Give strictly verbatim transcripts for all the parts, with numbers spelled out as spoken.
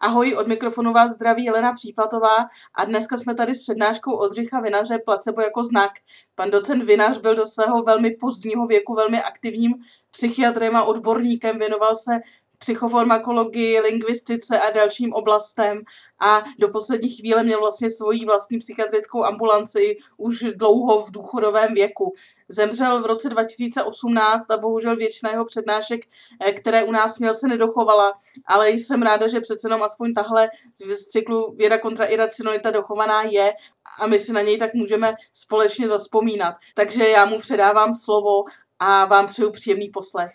Ahoj, od mikrofonu vás zdraví Jelena Příplatová a dneska jsme tady s přednáškou Oldřicha Vinaře Placebo jako znak. Pan docent Vinař byl do svého velmi pozdního věku velmi aktivním psychiatrem a odborníkem, věnoval se psychofarmakologii, lingvistice a dalším oblastem a do poslední chvíle měl vlastně svoji vlastní psychiatrickou ambulanci už dlouho v důchodovém věku. Zemřel v roce dva tisíce osmnáct a bohužel většina jeho přednášek, které u nás měl, se nedochovala, ale jsem ráda, že přece jenom aspoň tahle z cyklu Věda kontra iracionalita dochovaná je a my si na něj tak můžeme společně zazpomínat. Takže já mu předávám slovo a vám přeju příjemný poslech.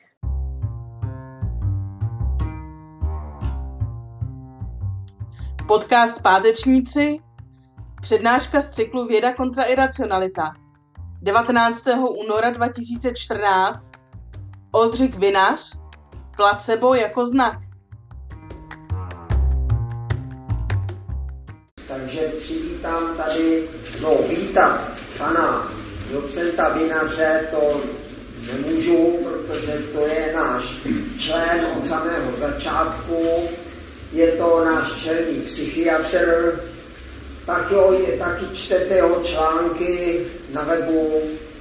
Podcast Pátečníci, přednáška z cyklu Věda kontra iracionalita. devatenáctého února dva tisíce čtrnáct, Oldřich Vinař, placebo jako znak. Takže přivítám tady, no vítat pana docenta Vinaře, to nemůžu, protože to je náš člen od samého začátku. Je to náš čelný psychiatr, tak jo, je, taky čtete jeho články na webu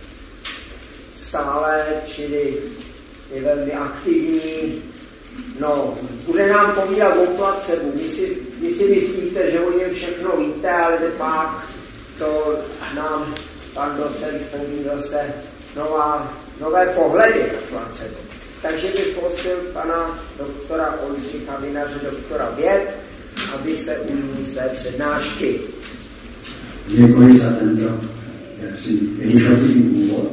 stále, čili je velmi aktivní. No, bude nám povídat o placebu. Vy si, vy si myslíte, že o něm všechno víte, ale pak to nám pan docent poví zase nová, nové pohledy na placebu. Takže bych prosil pana doktora Oldřicha Vinaře, doktora věd, aby se ujmul své přednášky. Děkuji za tento jaksi rychlý úvod.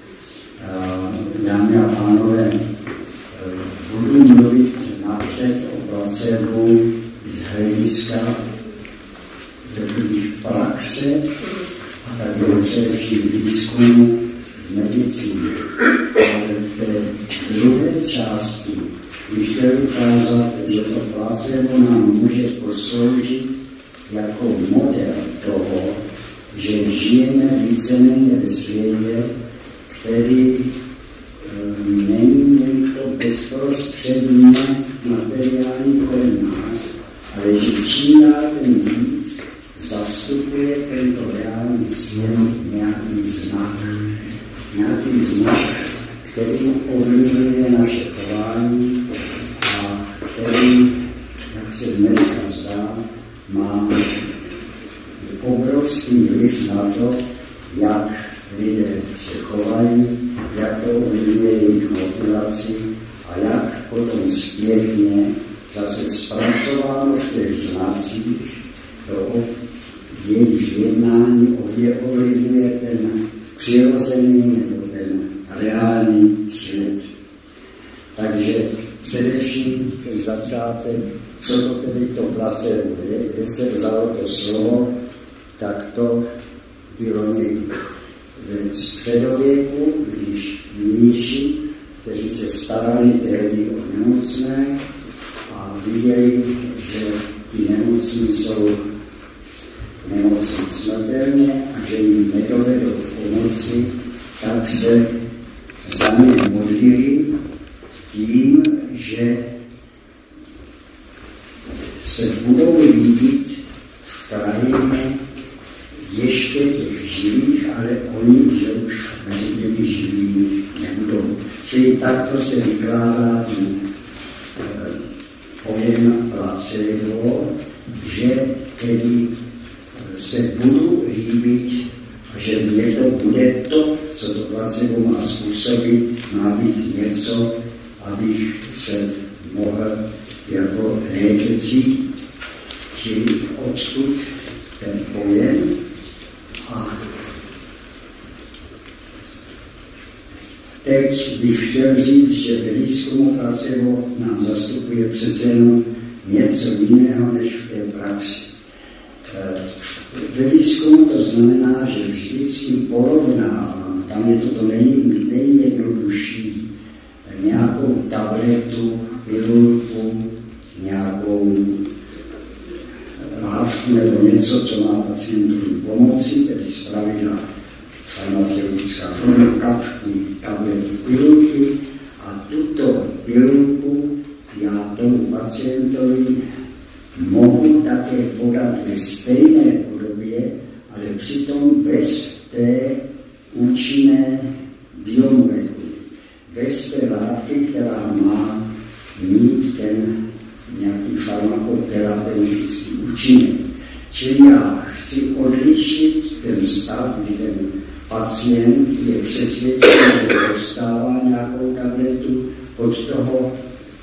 Dámy a pánové, budu mluvit napřed o placebu z hlediska takových praxe a také především výzkumu v medicíně. Ale v té druhé části bych chtěl ukázat, že to placebo nám může posloužit jako model toho, že žijeme víceméně ve světě, který e, není jen to bezprostředně materiální kolem nás, ale že čím dál ten víc zastupuje tento reálný svět nějaký znak. Nějaký znak, který ovlivňuje naše chování a který, jak se dneska zdá, má obrovský vliv na to, jak lidé se chovají, jak to ovlivňuje jejich motivaci a jak potom zpětně zase zpracováno v těch znacích to jejich jednání ovlivňuje ten přirozený nebo ten reálný svět. Takže především ten začátek, co to tedy to placebo je, kde se vzalo to slovo, tak to bylo někdy ve středověku, když mníši, kteří se starali tehdy o nemocné a viděli, že ti nemocní jsou nemocní smrtelně a že jim nedovedou pomoci, tak se za ně modlili tím, že se budou líbit v krajině ještě těch živých, ale oni, že už mezi těmi živými nebudou. Čili takto se vykládá ten eh, pojem placebo, že tedy se budu líbit a že mě to bude to, co to placebo má způsobit, má být něco, abych se mohl jako lépe cítit. Čili odtud ten pojem a teď bych chtěl říct, že ve výzkumu placebo nám zastupuje přece jenom něco jiného než v té praxi. Ve výzkumu to znamená, že vždycky porovnávám, tam je to nej, nejjednodušší, nějakou tabletu, pilulku, nějakou látku nebo něco, co má pacientovi pomoci, tedy zpravidla farmaceutická forma, kapky, tablety, pilulky a tuto pilulku já tomu pacientovi mohu také podat ve stejné podobě, ale přitom bez té účinné biomolekuly, bez té látky, která má mít ten nějaký farmakoterapeutický účinek. Čili já chci odlišit ten stav, kdy ten pacient je přesvědčen, že dostává nějakou tabletu, od toho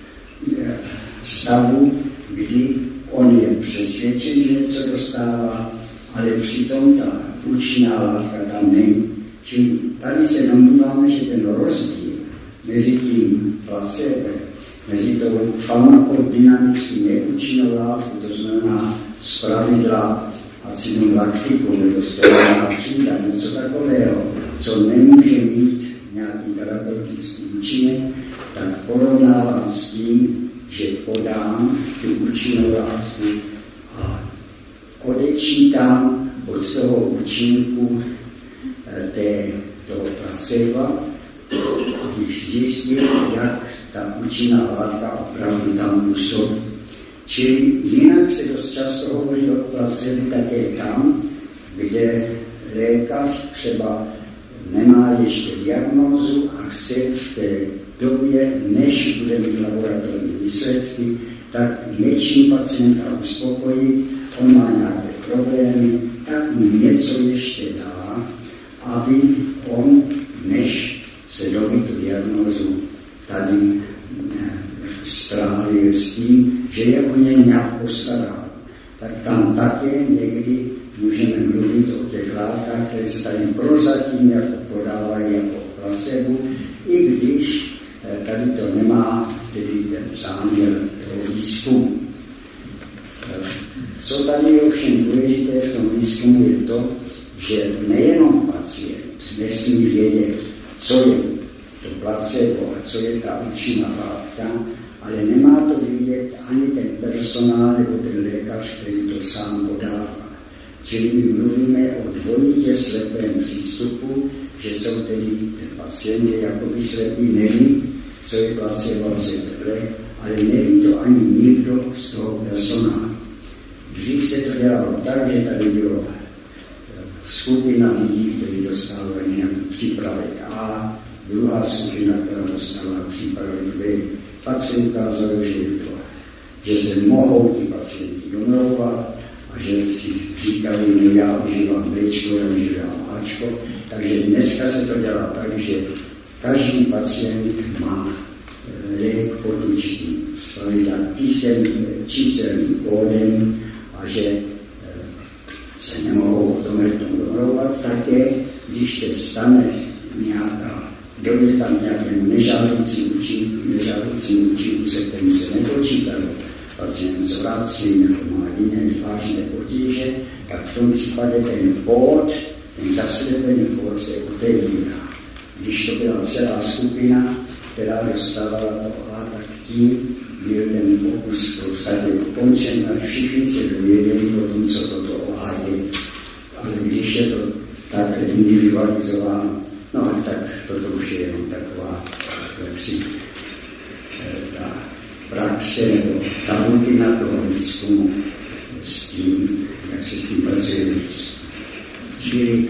stavu, kdy on je přesvědčen, že něco dostává, ale přitom ta účinná látka tam není. Čili tady se domníváme, že ten rozdíl mezi tím placebem, mezi tou farmakodynamicky neúčinnou látkou, to znamená zpravidla acidum lacticum nebo stearinná třída, něco takového, co nemůže mít nějaký terapeutický účinek, tak porovnávám s tím, že podám tu účinnou látku a odečítám od toho účinku té, toho placeba, abych zjistil, jak ta účinná látka opravdu tam působí. Čili jinak se dost často hovoří o placebě také tam, kde lékař třeba nemá ještě diagnózu a chce v té době, než bude mít laboratorní výsledky, tak něčím pacienta uspokojit, on má nějaké problémy, tak mu něco ještě dá, aby on, než se doví tu diagnózu, tady strávil s tím, že je o něj nějak postará. Tak tam také někdy můžeme mluvit o těch látkách, které se tady prozatím jako podávají jako placebo, i když tady to nemá tedy ten záměr toho výzkumu. Co tady je ovšem důležité v tom výzkumu je to, že nejenom pacient nesmí vědět, co je to placebo a co je ta účinná látka, ale nemá to vědět ani ten personál nebo ten lékař, který to sám podává. Čili my mluvíme o dvojitě slepém přístupu, že jsou tedy ten pacienti jakoby slepí, neví, co je placebo, co je teplé, ale neví to ani nikdo z toho personálu. Dřív se to dělalo tak, že tady bylo skupina lidí, kteří dostávali nějaký přípravek A, druhá skupina, která dostala přípravek B. Pak se ukázalo, že, je to, že se mohou ti pacienti domlouvat a že si říkali, no já užívám Bčko, já užívám Ačko. Takže dneska se to dělá tak, že každý pacient má lék pod určitým číselným kódem a že se nemohou o tomhle domlouvat také, když se stane nějaká, dojde tam nějakému nežádoucímu účinku, nežádoucímu účinku, se kterým se nepočítalo, pacient zvrací nebo má jiné vážné potíže, tak v tom případě ten kód, ten zaslepený kód se otevírá. Když to byla celá skupina, která dostávala to A, tak tím byl ten pokus v podstatě ukončen a všichni se dověděli o tom, co toto A je. Ale když je to tak individualizováno, no ale tak toto už je jenom taková lepší ta praxe nebo ta rutina toho výzkumu s tím, jak se s tím pracuje výzkum. Čili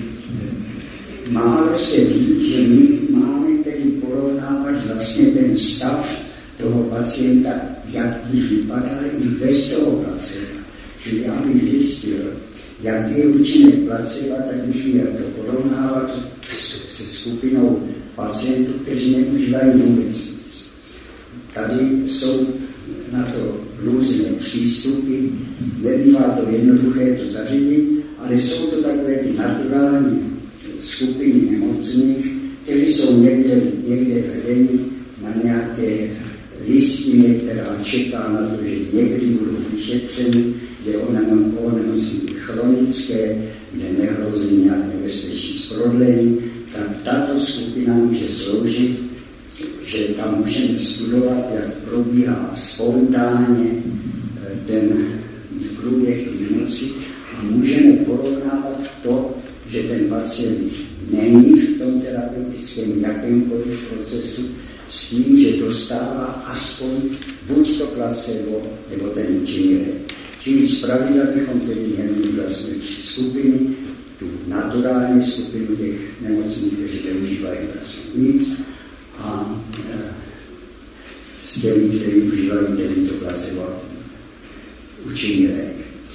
málo se ví, že my máme tedy porovnávat vlastně ten stav toho pacienta, jak by vypadal i bez toho placeba. Čili abych zjistil, jak je účinek placeba, tak bych měl to porovnávat se skupinou pacientů, kteří neužívají vůbec nic. Tady jsou na to různé přístupy, nebývá to jednoduché to zařídit, ale jsou to takové ty naturální skupiny nemocných, kteří jsou někde, někde vedeni na nějaké listině, která čeká na to, že někdy budou vyšetřeny, kde onemocnění chronické, kde nehrozí nějak nebezpečí z prodlení, tak tato skupina může sloužit, že tam můžeme studovat, jak probíhá spontánně ten průběh nemoci a můžeme porovnávat to, že ten pacient není v tom terapeutickém jakémkoliv procesu s tím, že dostává aspoň buď to placebo, nebo ten účinný lék. Čili zpravidla bychom tedy měli mít vlastně tři skupiny, tu naturální skupinu těch nemocných, kteří neužívají vlastně nic, a e, s těmi, kteří užívají tedy to placebo účinný lék.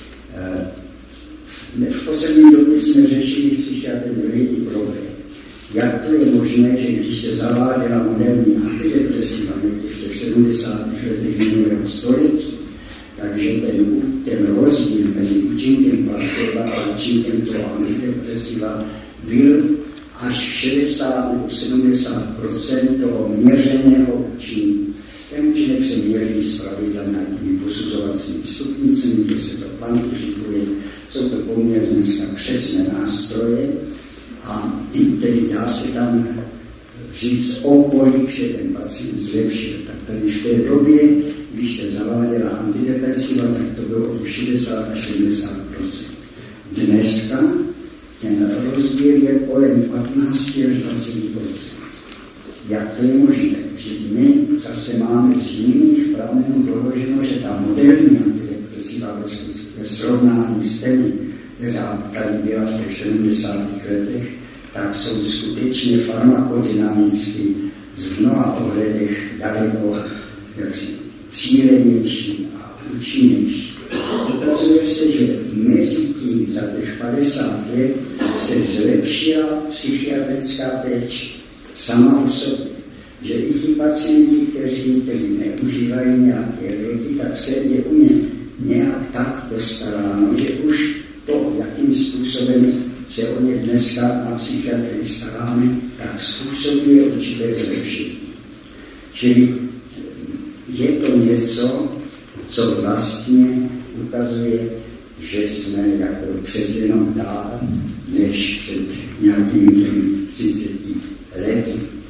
E, v poslední době jsme řešili v psychiatrii veliký problém. Jak to je možné, že když se zaváděla moderní antidepresiva v těch sedmdesátých letech minulého století, takže ten, ten rozdíl mezi účinkem placebo a účinkem toho antidepresiva byl až šedesát nebo sedmdesát procent toho měřeného účinku. Ten účinek se měří zpravidla nějakými posuzovacími stupnicemi, kde se to kvantifikuje. Jsou to poměrně dneska přesné nástroje a tedy dá se tam říct, o kolik se ten pacient zlepšil. Tak tady v té době, když se zaváděla antidepresiva, tak to bylo od šedesát až sedmdesát procent. Dneska ten rozdíl je kolem patnáct až dvacet procent. Jak to je možné? Vždyť my zase máme z jiných pramenů doloženo, že ta moderní antidepresiva ve srovnání s těmi, která tady byla v těch sedmdesátých letech, tak jsou skutečně farmakodynamicky v mnoha ohledech daleko jaksi cílenější a účinnější. Ukazuje se, že mezi tím za těch padesát let se zlepšila psychiatrická péče sama o sobě. Že i ti pacienti, kteří tedy neužívají nějaké léky, tak se je u ně nějak tak postaráno, že už to, jakým způsobem se o ně dneska na psychiatrii staráme, tak způsobuje určité zlepšení. Čili je to něco, co vlastně ukazuje, že jsme jako přece jenom dál, než před nějakými třiceti lety.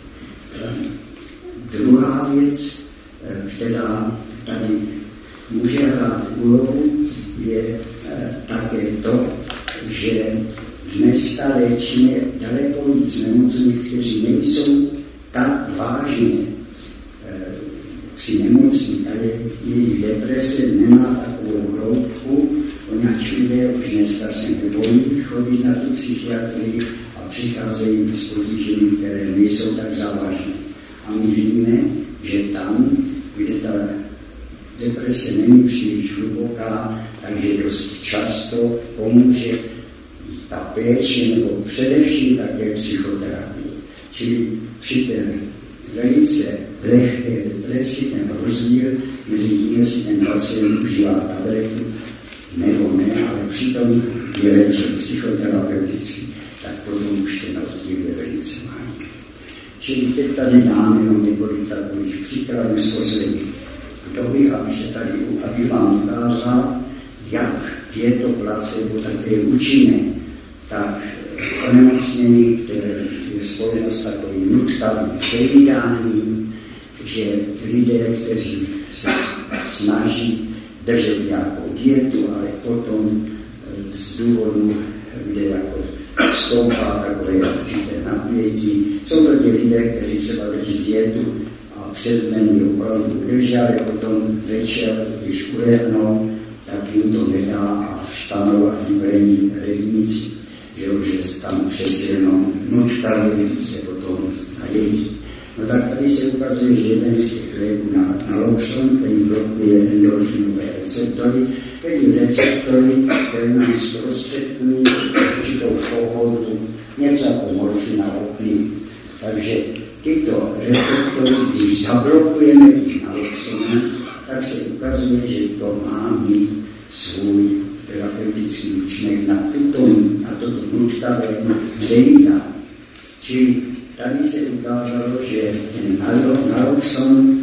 Druhá věc, která tady může hrát úlohu, je také to, že dneska léčíme daleko víc nemocných, kteří nejsou tak vážně při nemocní. Tady jejich deprese nemá takovou hloubku, poněvadž lidé už dneska se nebojí chodit na tu psychiatrii a přicházejí s potížemi, které nejsou tak závažné. A my víme, že tam, kde ta deprese není příliš hluboká, takže dost často pomůže ta péče nebo především také psychoterapie. Čili při té velice lehké depresi ten rozdíl mezi tím, jestli ten pacient užívá tabletu nebo ne, ale přitom je léčen psychoterapeuticky, tak potom už ten rozdíl je velice malý. Čili teď tady máme jenom několik takových příkladů z poslední doby, aby se tady, aby vám ukázal, jak je to placebo také účinné. Tak onemocnění, které je spojeno s takovým nutkavým přejídáním, že lidé, kteří se snaží držet nějakou dietu, ale potom z důvodu, kde jako stoupá takové určité napětí, jsou to ti lidé, kteří třeba drží dietu a přes den ji opravdu drží, ale potom večer, když ulehnou, tak jim to nedá a vstanou a vyplení lednici, že už je tam přeci jenom nutkavě se potom najedí. No tak tady se ukazuje, že jeden z těch léků na naloxon, který blokuje endorfinové receptory, tedy receptory, které nám zprostředkují určitou pohodu, něco jako morfina, opium. Takže tyto receptory, když zablokujeme tím naloxonem, tak se ukazuje, že to má mít svůj terapeutický účinek na, tuto, na toto nutkavé přejídání. Čili tady se ukázalo, že ten naloxon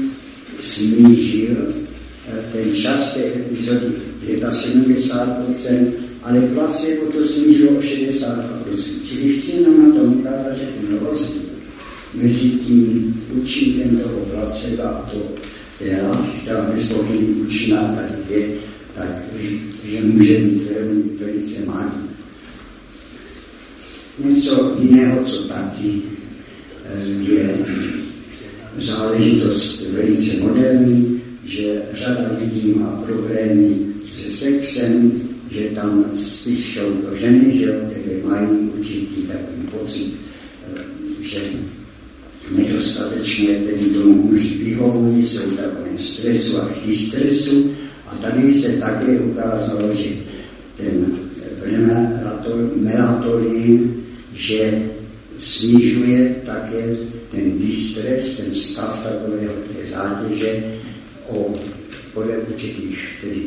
snížil ten čas té epizody sedmdesát pět procent, ale placebo to snížilo o šedesát dva procent. Čili chci nám na tom ukázat, že ten rozdíl mezi tím účinkem toho placeba a to která, která bezpochybně účinná tady je, tak, že může být velmi, velice malý. Něco jiného, co taky je záležitost velice moderní, že řada lidí má problémy se sexem, že tam spíš jsou to ženy, že, které mají určitý takový pocit, že nedostatečně tedy tomu muži vyhovují, jsou v takovém stresu až distresu. A tady se také ukázalo, že ten melatonin, že snižuje také ten distres, ten stav takového té zátěže o podle určitých tedy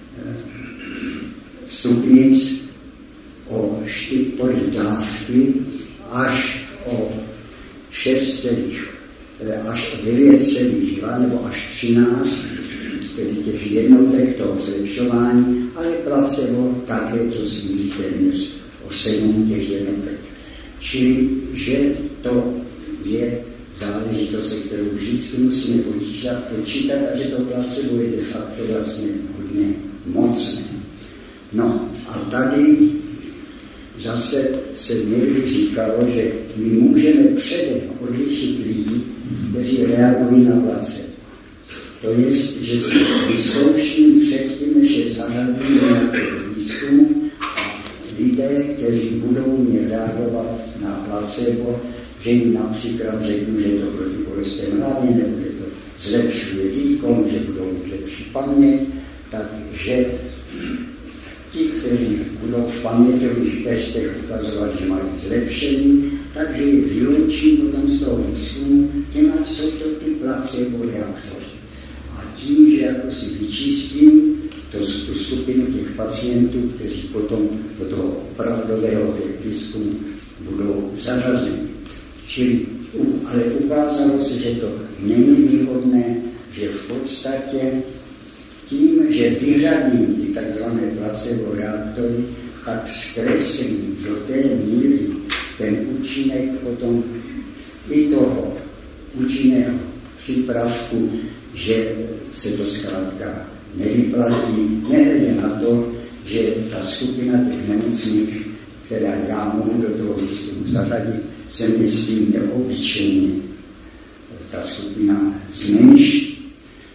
stupnic o podle dávky až o šest až o devět celá dva nebo až třináct, tedy těch jednotek toho zlepšování, ale placebo také to sníží téměř o sedm těch jednotek. Čili, že to je záležitost, se kterou vždycky musíme počítat, počítat a že to placebo je de facto vlastně hodně mocné. No a tady zase se někdy říkalo, že my můžeme předem odlišit lidi, kteří reagují na placebo. To je, že se vyzkouší předtím, než je zařadí do nějakého výzkumu a lidé, kteří budou mě reagovat na placebo, že jim například řeknu, že je to proti bolestem hlavy, nebo že to zlepšuje výkon, že budou mít lepší paměť, takže ti, kteří budou v paměťových testech ukazovat, že mají zlepšení, takže je vyloučí potom z toho výzkumu, těma jsou to ty placebo reaktory. A tím, že jako si vyčistím to, tu skupinu těch pacientů, kteří potom do toho opravdového výzkumu budou zařazeni. Čili, ale ukázalo se, že to není výhodné, že v podstatě tím, že vyřadím ty takzvané placebo reaktory, tak zkreslím do té míry ten účinek potom i toho účinného přípravku, že se to zkrátka nevyplatí, nehledě na to, že ta skupina těch nemocných, která já mohu do toho výzkumu zařadit, se myslím neobyčejně ta skupina zmenší.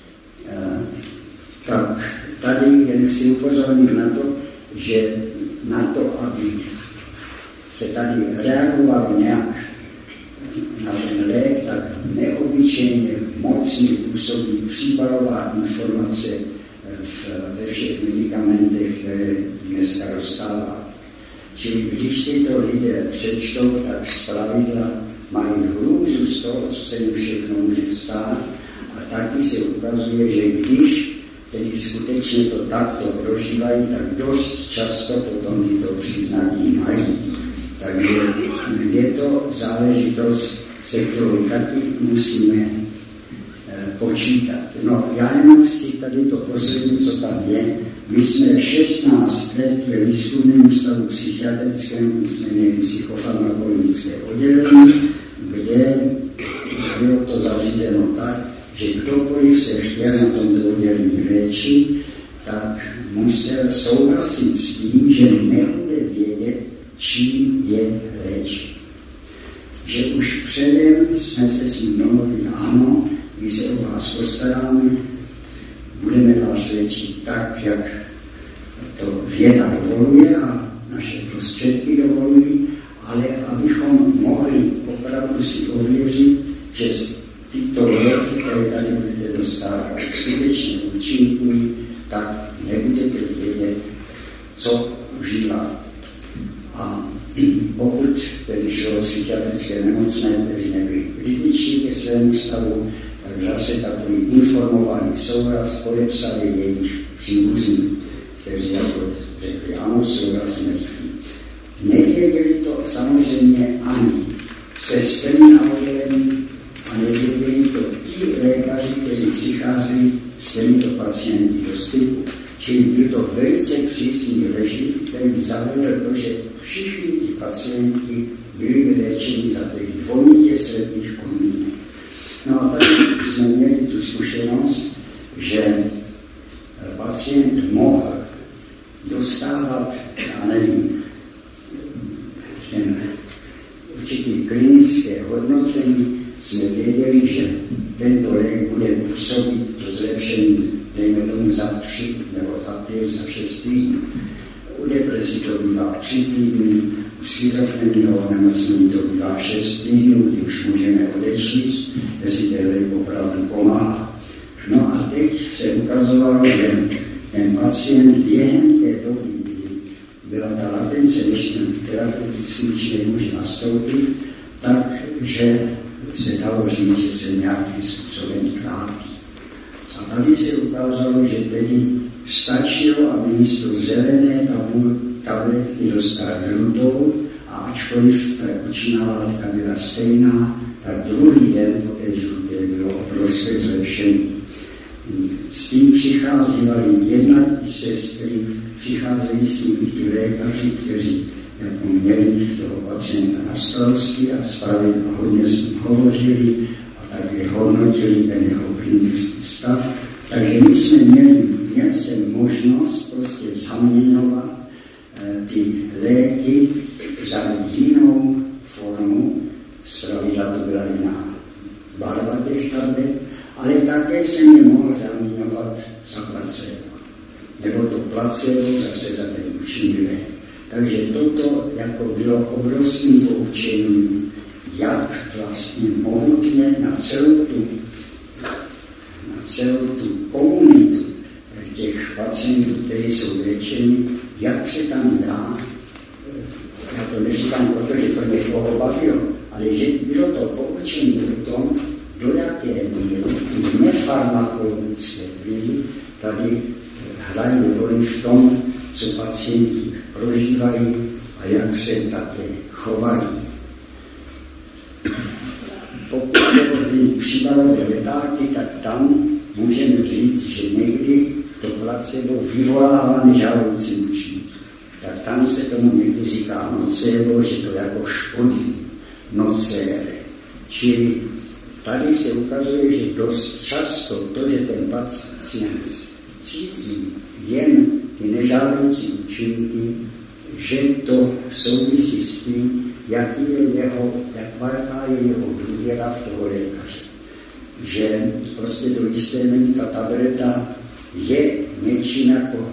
Tak tady jen si upozornit na to, že na to, aby se tady reagovalo nějak na ten lék, tak neobyčejně mocně působí příbalová informace v, ve všech medicamentech, které dneska dostává. Čili když si to lidé přečtou, tak zpravidla mají hrůzu z toho, co se jim všechno může stát. A taky se ukazuje, že když tedy skutečně to takto prožívají, tak dost často potom tyto příznaky mají. Takže je to záležitost, se kterou taky musíme e, počítat. No, já jenom chci tady to poslední, co tam je. My jsme šestnáct let ve výzkumném ústavu psychiatrickém, jsme měli psychofarmakologické oddělení, kde bylo to zařízeno tak, že kdokoliv se chtěl na tomto oddělení léčit, tak musel souhlasit s tím, že nebude vědět, čím je léčit. Že už předem jsme se s ním domluvili, ano, my se o vás postaráme, budeme vás léčit tak, jak to věda dovoluje a naše prostředky dovolují, ale abychom mohli opravdu si ověřit, že tyto léky, které tady budete dostávat, skutečně účinkují, tak nebudete vědět, co užíváte. A pokud tedy šlo psychiatrické nemocné, kteří nebyli kritičtí ke svému stavu, tak zase takový informovaný souhlas podepsali jejich příbuzní, kteří jako řekli, ano, souhlasíme s tím. Nevěděli to samozřejmě ani sestry na oddělení a nevěděli to ti lékaři, kteří přicházeli s těmito pacienty do styku. Čili byl to velice přísný režim, který zavedl to, že všichni ti pacienti byli vyléčeni za těch dvojitě sledných podmínek. No a tady jsme měli tu zkušenost, že pacient mohl dostávat, já nevím, ten určitý klinické hodnocení, jsme věděli, že tento lék bude působit to zlepšení, dejme tomu, za za tři nebo za pět, za šest týdnů. U depresí to bývá tři týdny, u schizofrenního onemocnění to bývá šest týdnů, kdy už můžeme odečíst, jestli ten lék opravdu pomáhá. No a teď se ukazovalo, že ten pacient během té doby, kdy byla ta latence, než ten terapeutický účinek může nastoupit, takže se dalo říct, že se nějakým způsobem trápí. A tady se ukázalo, že tedy stačilo, aby místo zelené tabletky dostal žlutou a ačkoliv ta účinná látka byla stejná, tak druhý den po té žluté bylo obrovské zlepšení. S tím přicházívali jednak i sestry, přicházeli s tím i ti lékaři, kteří jako měli toho pacienta na starosti a spravili a hodně s ním hovořili a také hodnotili ten jeho klinický stav. Takže my jsme měli, měli jsem možnost prostě zaměňovat e, ty léky za jinou formu, zpravidla to byla jiná barva těch tablet, ale také jsem je mohl zaměňovat za placebo. Nebo to placebo zase za ten účinný lék. Takže toto jako bylo obrovským poučením, jak vlastně mohutně na celou tu, na celou tu komunitu těch pacientů, kteří jsou léčeni, jak se tam dá, já to neříkám proto, že to někoho bavilo, ale že bylo to poučení o tom, do jaké míry ty nefarmakologické vlivy tady hrají roli v tom, co pacienti prožívají a jak se také chovají. Pokud ty příbalové letáky, tak tam můžeme říct, že někdy to placebo vyvolává nežádoucí účinky. Tak tam se tomu někdy říká nocebo, že to jako škodí nocere. Čili tady se ukazuje, že dost často to, že ten pacient cítí jen ty nežádoucí účinky, že to souvisí s tím, jaký je jeho, jak velká je jeho důvěra v toho lékaře. Že prostě do jisté míry ta tableta je něčím jako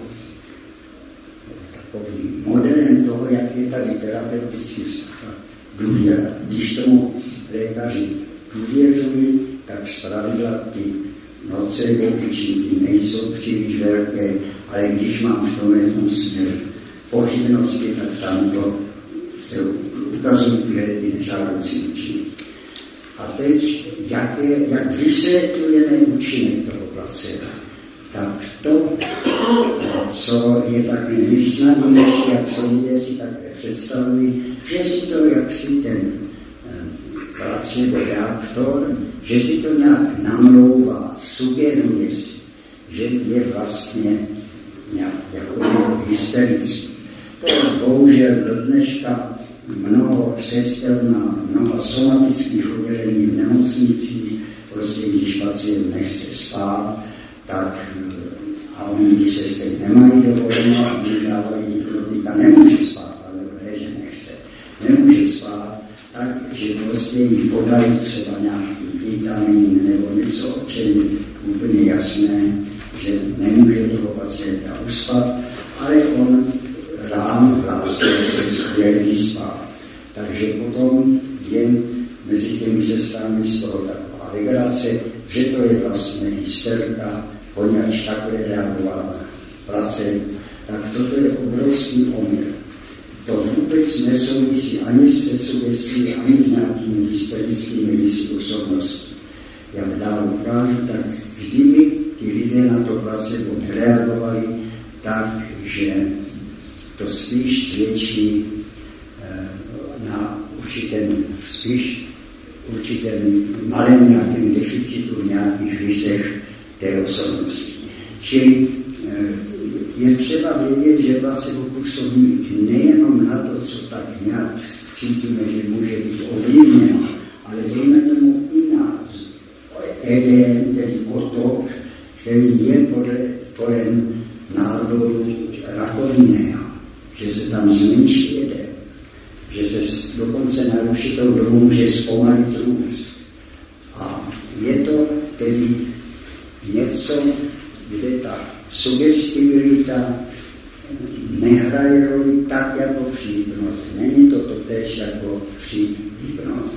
takovým modelem toho, jak je tady terapeutický vztah. Důvěra. Když tomu lékaři důvěřují, tak zpravidla ty nocebo účinky nejsou příliš velké, ale když mám v tom jednom směru pochybnosti, tak tam to se ukazují tyhle ty nežádoucí účinky. A teď, jak, je, jak vysvětlujeme účinek toho placebo, tak to, co je takhle nejsnadnější a co lidé si takhle představují, že si to jaksi ten placebo reaktor, že si to nějak namlouvá, sugeruje si, že je vlastně nějak jako hysterický. To je bohužel do dneška mnoho sester na mnoho somatických oddělení v nemocnicích, prostě když pacient nechce spát, tak a oni, když sestry nemají dovoleno, a když dávají hipnotika, nemůže spát, ale ne, že nechce, nemůže spát, takže prostě jí podají třeba nějaký vitamin nebo něco, o čem je úplně jasné, že nemůže toho pacienta uspat, ale on ráno hlásí, že se skvěle vyspá. Takže potom jen mezi těmi sestrami z toho taková legrace, že to je vlastně hysterka, poněvadž takhle reagovala na placebo. Tak toto je obrovský omyl. To vůbec nesouvisí ani se sugestí, ani s nějakými hysterickými rysy osobností. Jak dál ukážu, tak kdyby ty lidé na to placebo nereagovali, takže to spíš svědčí na určitém, spíš určitém malém nějakém deficitu v nějakých rysech té osobnosti. Čili je třeba vědět, že placebo působí nejenom na to, co tak nějak cítíme, že může být ovlivněno, ale dejme tomu i na edém, tedy otok, který je podle, podle názoru rakovinného, že se tam zmenší edém, že se dokonce na určitou dobu může zpomalit růst. A je to tedy něco, kde ta sugestibilita nehraje roli tak jako při hypnoze. Není to totéž jako při hypnoze.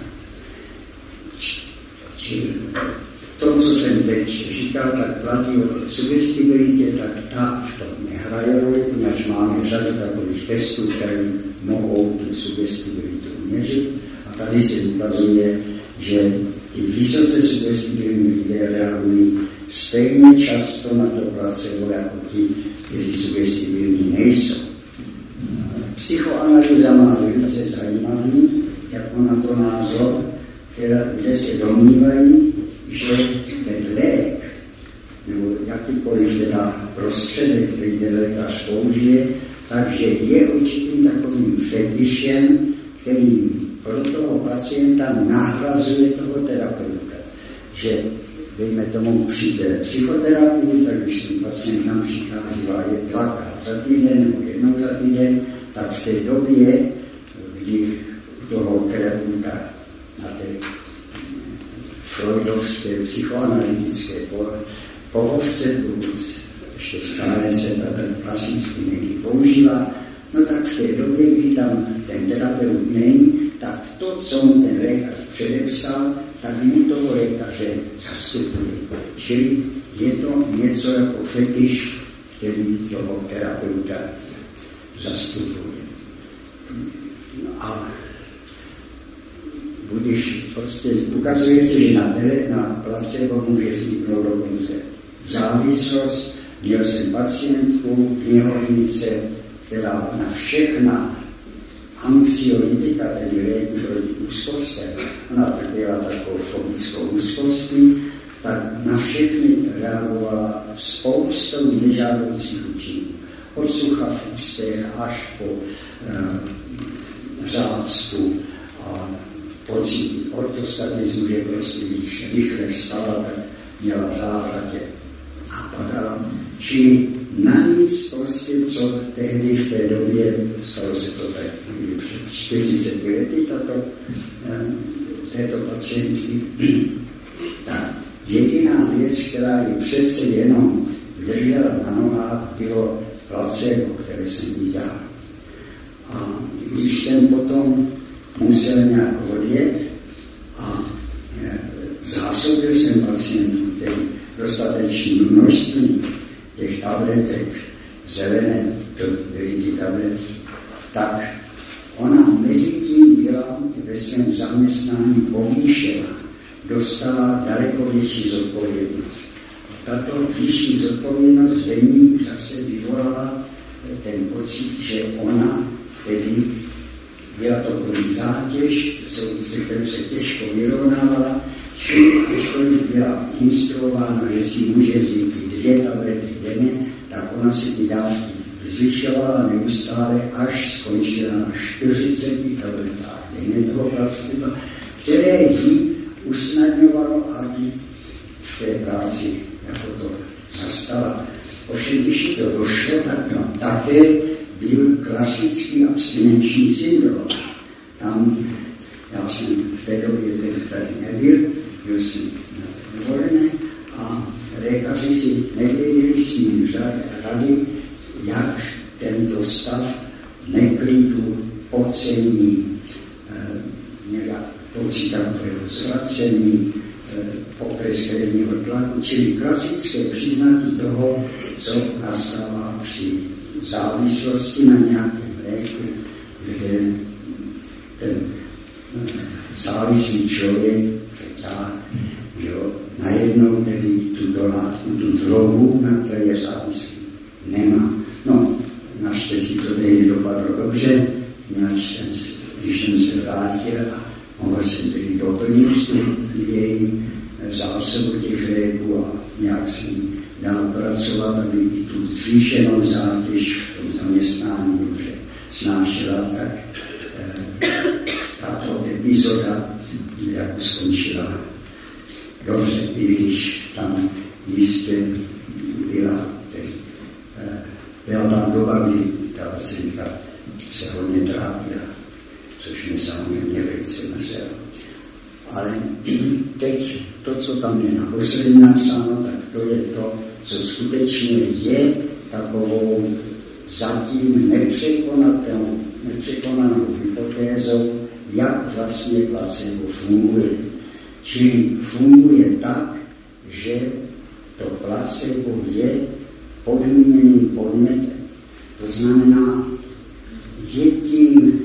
Čili to, co jsem teď říkal, tak platí o té sugestibilitě, tak ta v tom nehraje roli, poněvadž máme řadu takových testů, které mohou tu sugestibilitu měřit. A tady se ukazuje, že ty vysoce sugestibilní lidé reagují stejně často na to placebo jako ti, kteří sugestibilní nejsou. Psychoanalýza má velice zajímavý, jako na to názor, kde se domnívají, že ten lék, nebo jakýkoliv teda prostředek, který ten lékař použije, takže je určitým takovým fetišem, který pro toho pacienta nahrazuje toho terapeuta. Že dejme tomu při té psychoterapii, tak když ten pacient tam přichází dvakrát za týden nebo jednou za týden, tak v té době, kdy toho terapeuta na té freudovské psychoanalytické pohovce, ještě stále se ta ten klasicky někdy používá, no tak v té době, kdy tam ten terapeut není, tak to, co mu ten lékař předepsal, tak mu toho lékaře zastupuje. Čili je to něco jako fetiš, který toho terapeuta zastupuje. No a když prostě ukazuje se, že na, tele, na placebo může vzniknout dokonce závislost. Měl jsem pacientku, knihovnice, která na všechna anxiolitika, tedy léky proti úzkostem, ona tak byla takovou fobickou úzkostí, tak na všechny reagovala spoustou nežádoucích účinků. Od sucha v ústech až po e, zácpu a pocity ortostatismu, že prostě když rychle vstala, tak měla záhradě a padala. Čili na nic prostě, co tehdy v té době, stalo se to tak někdy před čtyřiceti lety tato, této pacientky, tak jediná věc, která ji přece jenom držela na nohách, bylo placebo, které jsem jí dal. A když jsem potom musel nějak odjet a zásobil jsem pacientů dostatečné množství těch tabletek, zelené, to byly ty tabletky, tak ona mezi tím byla ve svém zaměstnání povýšena, dostala daleko větší zodpovědnost. Tato vyšší zodpovědnost ve ní zase vyvolala ten pocit, že ona tedy byla to pro ní zátěž, se kterou se těžko vyrovnávala, ačkoliv byla instruována, že si může vzít dvě tablety denně, tak ona si ty dávky zvyšovala neustále, až skončila na čtyřiceti tabletách denně toho placebo, které jí usnadňovalo, aby v té práci jako to zastala. Ovšem, když jí to došlo, tak tam také byl klasický abstinenční syndrom. Tam, já jsem v té době tady nebyl, byl jsem na dovolené a lékaři si nevěděli s ním rady, jak tento stav neklidu, pocení, pocit takového zvracení, pokles krevního tlaku, čili klasické příznaky toho, co nastává při závislosti na nějakém léku, kde ten závislý člověk, feťák, jo, najednou tedy tu dolátku, tu drogu, na které je závislý, nemá. No, naštěstí to tehdy dopadlo dobře, jsem, když jsem se vrátil a mohl jsem tedy doplnit tu její zásobu těch léků a nějak s ní dál pracovat, aby i tu zvýšenou zátěž v tom zaměstnání dobře snášela, tak eh, tato epizoda jak skončila dobře, i když tam jistě byla, tedy, eh, byla tam doba, kdy ta pacientka se hodně trápila, což mě samozřejmě velice mrzelo. Ale teď to, co tam je na poslední napsáno, tak to je to, co skutečně je takovou zatím nepřekonatelnou, nepřekonanou hypotézou, jak vlastně placebo funguje. Čili funguje tak, že to placebo je podmíněným podnětem. To znamená, je tím,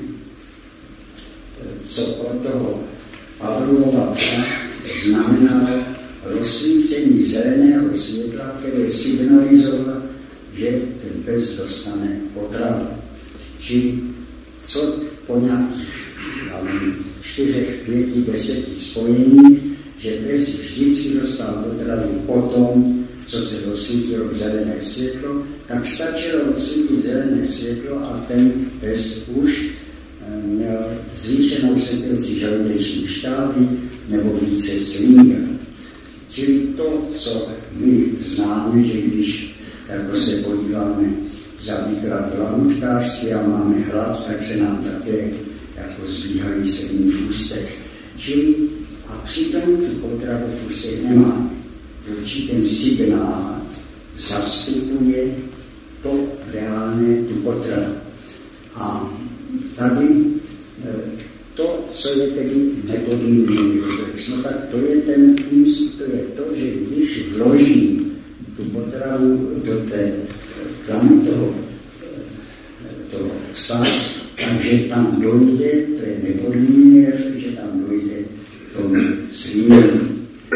co pro toho Pavlova znamenalo rozsvícení zeleného světla, které signalizovalo, že ten pes dostane potravu. Čili co po nějakých čtyřech, pěti, deseti spojení, že pes vždycky dostal potravu potom, co se rozsvítilo zelené světlo, tak stačilo rozsvítit zelené světlo a ten pes už měl zvýšenou sekreci žaludeční šťávy nebo více slínil. Čili to, co my známe, že když jako se podíváme za výklad v lahůdkářství a máme hlad, tak se nám také jako zbíhají sliny v ústech. Čili a přitom tu potravu v ústech nemáme. Určitý signál zastupuje to reálné, tu potravu. A tady to, co je tedy nepodmíněný reflex, no tak to je ten to je to, že když vložím tu potravu do té klamy toho, toho psa, takže tam dojde, to je nepodmíněný reflex, že tam dojde k tomu slínění.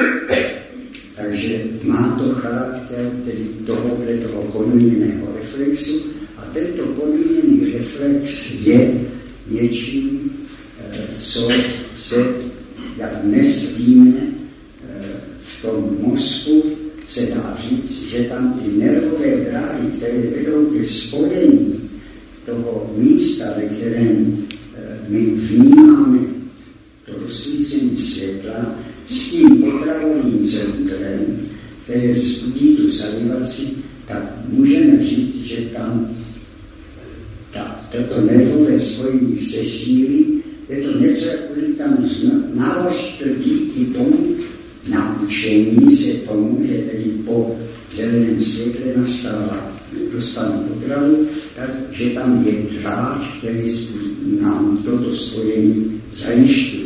Takže má to charakter tedy tohohle toho podmíněného reflexu a tento podmíněný reflex je něčím, co se, jak dnes víme, v tom mozku se dá říct, že tam ty nervové dráhy, které vedou ke spojení toho místa, ve kterém my vnímáme to rozsvícení světla, s tím potravovým centrem, které vzbudí tu salivaci, tak můžeme říct, že tam ta, toto nervové spojení se sílí. Je to něco, jako když tam narostl díky tomu naučení se tomu, že tedy po zeleném světle nastává, dostane potravu, takže tam je dráh, který nám toto spojení zajišťuje.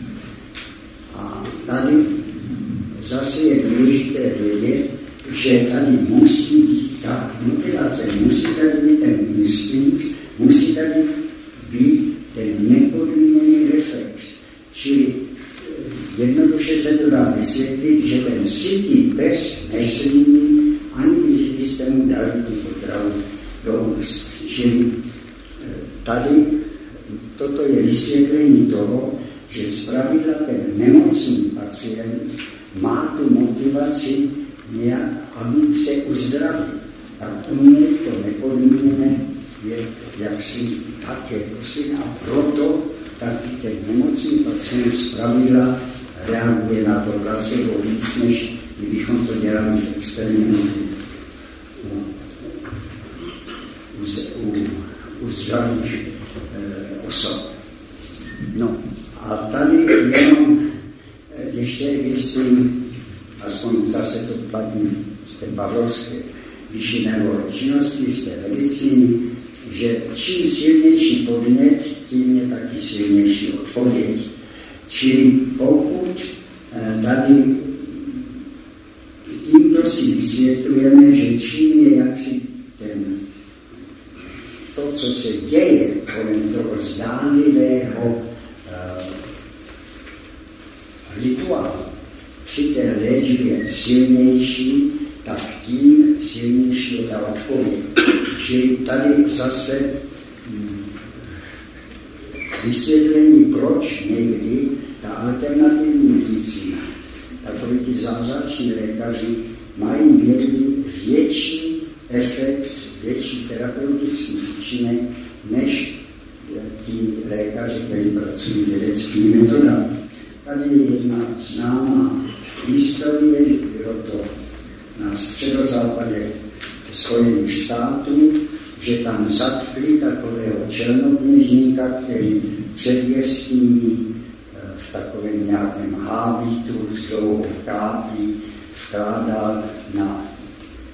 A tady zase je důležité vědět, že tady musí být ta motivace, musí tady být ten instinkt, musí tady být ten nepodmíněný reflex. Čili jednoduše se to dá vysvětlit, že ten sytý pes neslíní, ani když byste mu dali tu potravu do úst. Čili tady toto je vysvětlení toho, že zpravidla ten nemocný pacient má tu motivaci nějak, aby se uzdravil. Tak uměli to nepodmíněné je jaksi také prosím a proto taky ten nemocný pacient zpravidla reaguje na to placebo víc, než kdybychom to dělali v experimentu u, u, u, u zdravých e, osob. No a tady jenom ještě jestli, aspoň zase to platí z té pavlovské vyšší nervové činnosti, z té medicíny, že čím silnější podnět, tím je taky silnější odpověď. Čili pokud tady tímto si vysvětlujeme, že čím je jaksi ten, to, co se děje kolem toho zdánlivého uh, rituálu při té léčbě silnější, tak tím silnější je ta odpověď. Čili tady zase vysvětlení, proč někdy ta alternativní medicína, takový ty zázrační lékaři, mají někdy větší efekt, větší terapeutický účinek, než ti lékaři, kteří pracují vědeckými metodami. Tady je jedna známá historie, bylo to na středozápadě Spojených států, že tam zatkli takového černokněžníka, který před jeskyní v takovém nějakém hábitu s dlouhou kátí vkládal na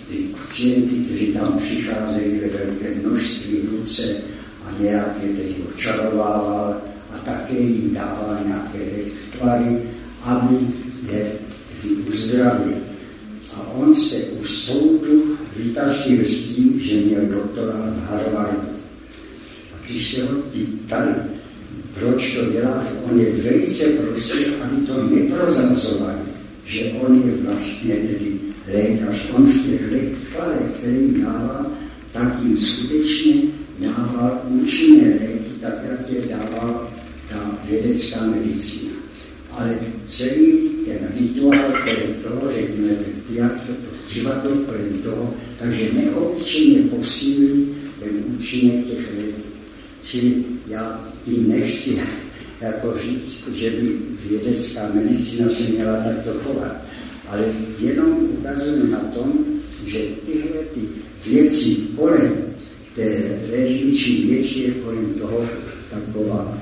ty pacienty, kteří tam přicházeli ve velké množství ruce a nějaké teď očarovával a také jim dával nějaké tvary, aby je uzdravil. A on se u soudu vytasil s tím, že měl doktora v Harvardu. A když se ho ti ptali, proč to dělá, on je velice prosil, aby to neprozrazovali, že on je vlastně tedy lékař. On v těch lékách, který jim dával, tak jim skutečně dával účinné léky, tak jak je dával ta vědecká medicína. Ale celý ten rituál kolem toho, řekněme, jak toto divadlo kolem toho, takže neobyčejně posílí ten účinek těch léků. Čili já tím nechci jako říct, že by vědecká medicína se měla takto chovat, ale jenom ukazujeme na tom, že tyhle ty věci kolem té léčby, čím větší je kolem toho taková,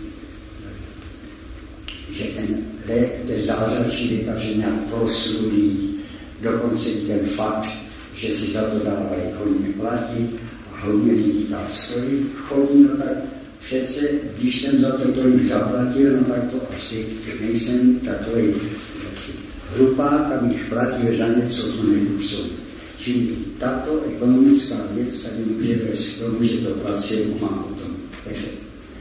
že ten, ten zázračný lékař je nějak proslulý, dokonce i ten fakt, že si za to dávají hodně platí a hodně lidí tam stojí, chodí, no tak přece, když jsem za to tolik zaplatil, no tak to asi nejsem takový hlupák, abych platil za něco, co nepůsobí. Čili tato ekonomická věc tady může vést k tomu, že to placebo má potom efekt.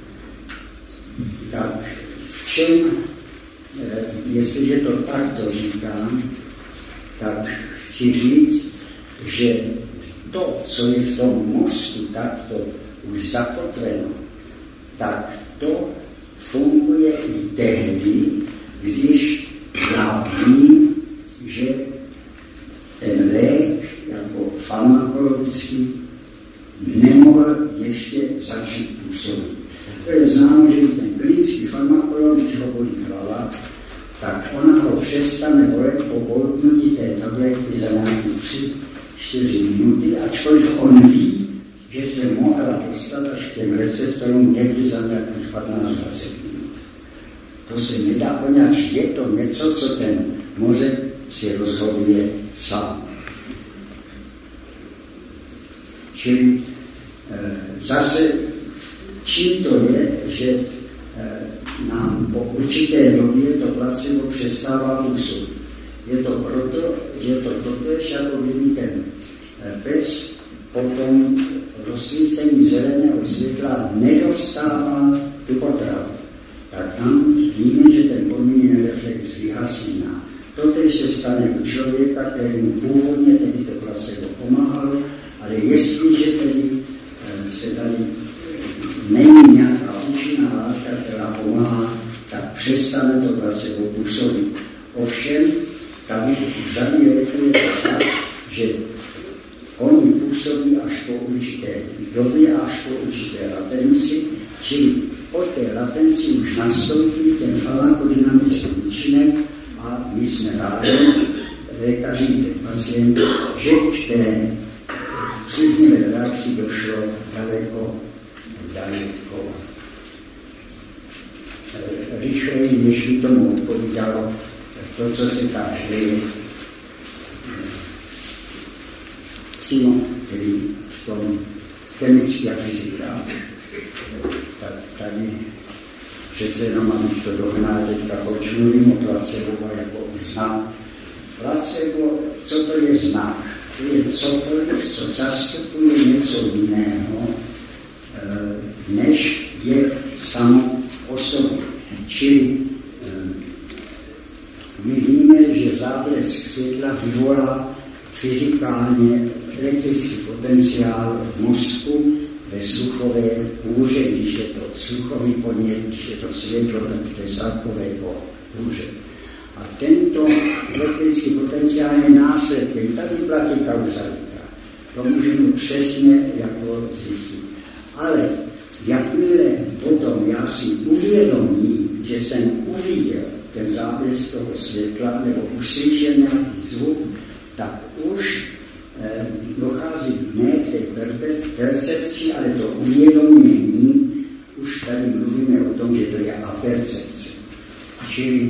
Tak v čem, jestliže to takto říkám, tak chci říct, že to, co je v tom mozku takto už zakotveno, tak to funguje i tehdy, když já vím, že ten lék jako farmakologický nemohl ještě začít působit. To je známo, že ten klinický farmakolog, když ho bolí hlava, tak ona ho přestane bolet po boltnutí té tabletky za nějaké tři čtyři minuty, ačkoliv on ví, že se mohla dostat až k těm receptorům někdy za nějakých patnáct dvacet minut. To se nedá poněvadž je to něco, co ten mozek si rozhoduje sám. Čili e, zase, čím to je, že e, nám po určité době to placebo přestává působit. Je to proto, že to totéž, jako kdyby ten e, pes potom rozsvícení zeleného světla nedostává tu potravu. Tak tam víme, že ten podmíněný reflex vyhasíná. Totež se stane u člověka, kterému původně tedy to placebo pomáhalo, ale jestliže tedy se tady není nějaká účinná látka, která pomáhá, tak přestane to placebo působit. Ovšem, tady u řady léků je to tak, že oni působí až po určité době, až po určité latenci, čili po té latenci už nastoupí ten farmakodynamický účinek a my jsme rádi, lékaři, ten pacient, že k té příznivé reakci došlo daleko, daleko rychleji, než by tomu odpovídalo to, co se tam děje. Přímo, který v tom chemický a fyzikál. Tak tady přece jenom, abych to dohnal, teďka proč mluvím o placebo jako znak. Placebo, co to je znak? To je cokoliv, co zastupuje něco jiného, než je samo osobou. Čili my víme, že záblesk světla vyvolá fyzikálně elektrický potenciál v mozku ve sluchové kůře, když je to sluchový podnět, když je to světlo, tak to je zrakové kůře. A tento elektrický potenciál je následkem. Tady platí kauzalita. To můžeme přesně jako zjistit. Ale jakmile potom já si uvědomím, že jsem uviděl ten záblesk toho světla nebo uslyšel nějaký zvuk, tak už eh, dochází ne k té percepci, ale to uvědomění. Už tady mluvíme o tom, že to je apercepce. Čili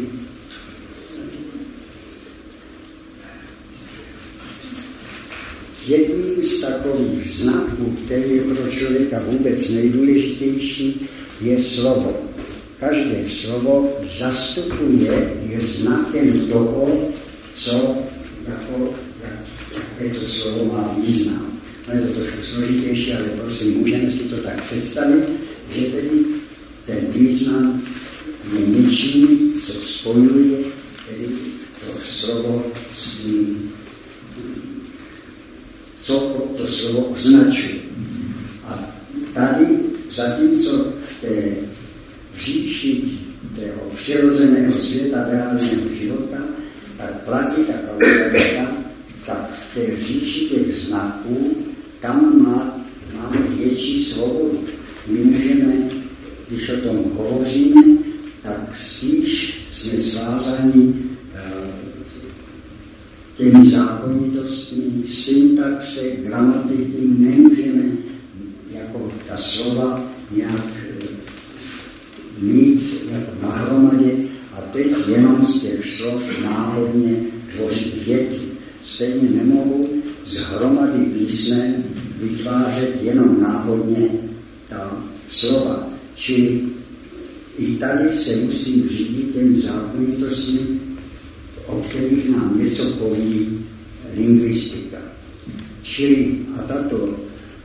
jedním z takových znaků, který je pro člověka vůbec nejdůležitější, je slovo. Každé slovo zastupuje, je znakem toho, co jako, jaké to slovo má význam. No je to trošku složitější, ale prosím, můžeme si to tak představit, že tedy ten význam je něčím, co spojuje tedy to slovo s tím, co to slovo označuje. A tady, zatímco v té říši tého přirozeného světa, reálného života, tak platí taková věta, tak v té říši těch znaků, tam má, máme větší svobodu. My můžeme, když o tom hovoříme, tak spíš jsme svázaní těmi zákonitostmi, syntaxe, gramatiky, nemůžeme jako ta slova nějak mít jako nahromadě a teď jenom z těch slov náhodně tvořit věty. Stejně nemohu z hromady písmen vytvářet jenom náhodně ta slova. Čili i tady se musím řídit těmi zákonitostmi, o kterých nám něco poví lingvistika. Čili a tato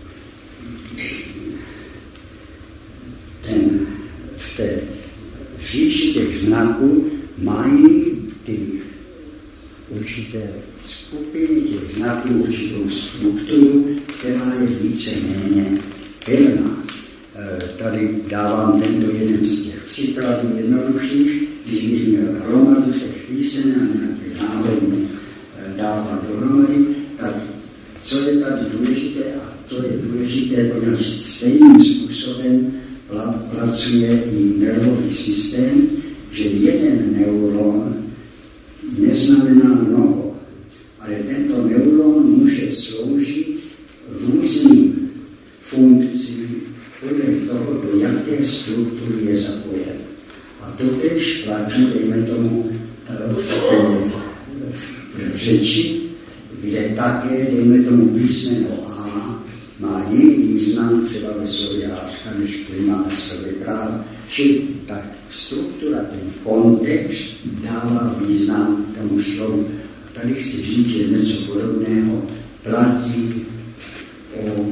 ten, v té říši těch znaků mají ty určité skupiny těch znaků, určitou strukturu, která je víceméně pevná. Tady dávám tento jeden z těch příkladů jednoduchých, když bych měl hromadu těch písen a nějaké náhodně dávat dohromady, tak co je tady důležité, a to je důležité, poněvadž stejným způsobem pracuje i nervový systém, že jeden neuron neznamená mnoho, ale tento neuron může sloužit různým funkcím podle toho, do jaké struktury je zapojen. A to tež platí, dejme tomu, v té řeči, kde také, dejme tomu, písmeno A má jiný význam třeba ve slově láska, než který má ve slově král. Čili ta struktura, ten kontext dává význam tomu slovu. A tady chci říct, že něco podobného platí o,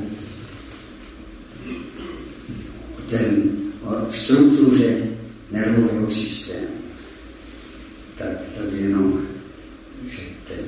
o, ten, o struktuře nervového systému. Tak tady jenom, že ten,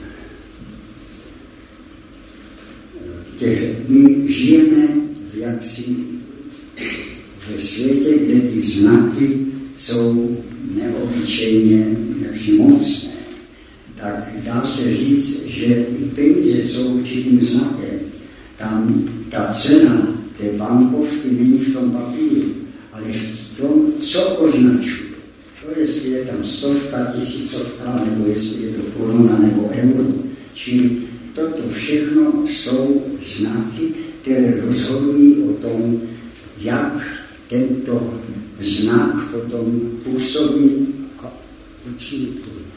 těch, my žijeme v jaksi ve světě, kde ty znaky jsou neobyčejně jaksi mocné. Tak dá se říct, že i peníze jsou určitým znakem. Tam ta cena té bankovky není v tom papíru, ale v tom, co označuje. To jestli je tam stovka, tisícovka, nebo jestli je to koruna nebo euro. Čili toto všechno jsou znaky, které rozhodují o tom, jak tento znak potom působí a učí.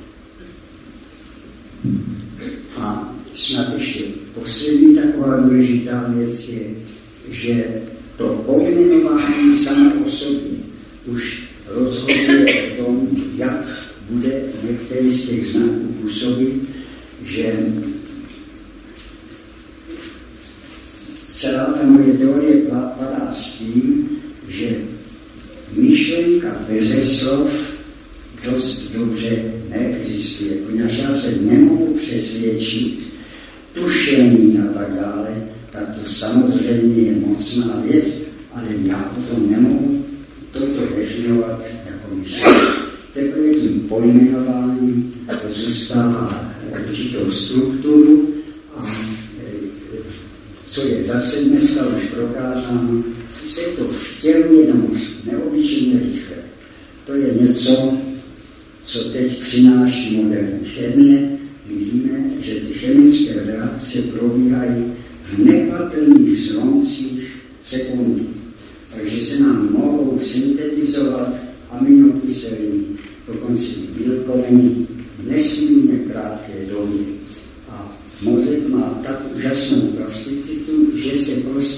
A snad ještě poslední taková důležitá věc je, že to pojmenování samo o sobě už rozhoduje o tom, jak bude některý z těch znaků působit, že celá ta moje teorie padá s tím, že myšlenka beze slov dost dobře neexistuje, poněvadž já se nemohu přesvědčit, tušení a tak dále, tak to samozřejmě je mocná věc, ale já potom nemohu toto definovat jako myšlenku. Teprve tím pojmenováním to zůstává určitou strukturu a co je zase dneska už prokázáno, se to vtěluje do mozku neobyčejně rychle. To je něco, co teď přináší moderní chemie. My víme, že ty chemické reakce probíhají v nepatrných zlomcích sekundy. Takže se nám mohou syntetizovat aminokyseliny, dokonce i bílkoviny v nesmírně krátké době. A mozek má tak úžasnou plasticitu,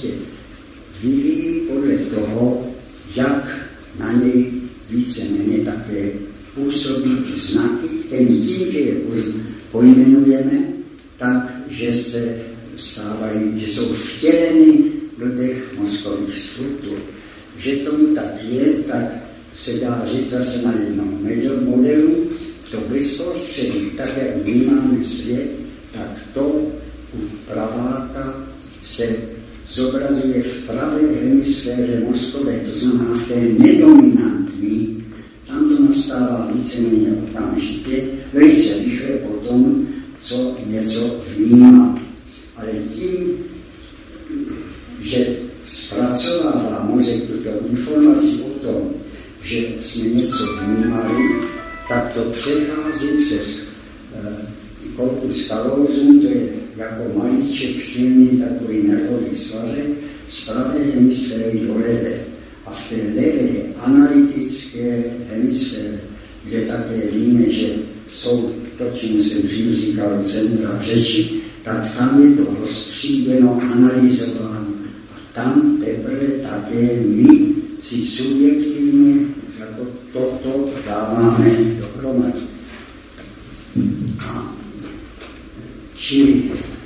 prostě vyvíjí podle toho, jak na něj víceméně také působí znaky, které tím, že je pojmenujeme, tak, že se stávají, že jsou vtěleny do těch mozkových struktur. Že tomu tak je, tak se dá říct zase na jednom modelu, to bezprostředí, tak jak vnímáme svět, tak to u praváka se zobrazuje v pravé hemisféře mozkové, to znamená v té nedominantní, tam to nastává víceméně okamžitě, velice rychle potom, co něco vnímáme. Ale tím, že zpracovává mozek tuto informaci o tom, že jsme něco vnímali, tak to přechází přes uh, corpus callosum, to je jako malíček silný takový nervový svazek, z pravé hemisféry do levé. A v té levé analytické hemisféře, kde také víme, že jsou to, čemu jsem dřív říkal, centra řeči, tak tam je to rozstříděno, analyzováno. A tam teprve také my si subjektivně jako toto dáváme dohromady. A čili,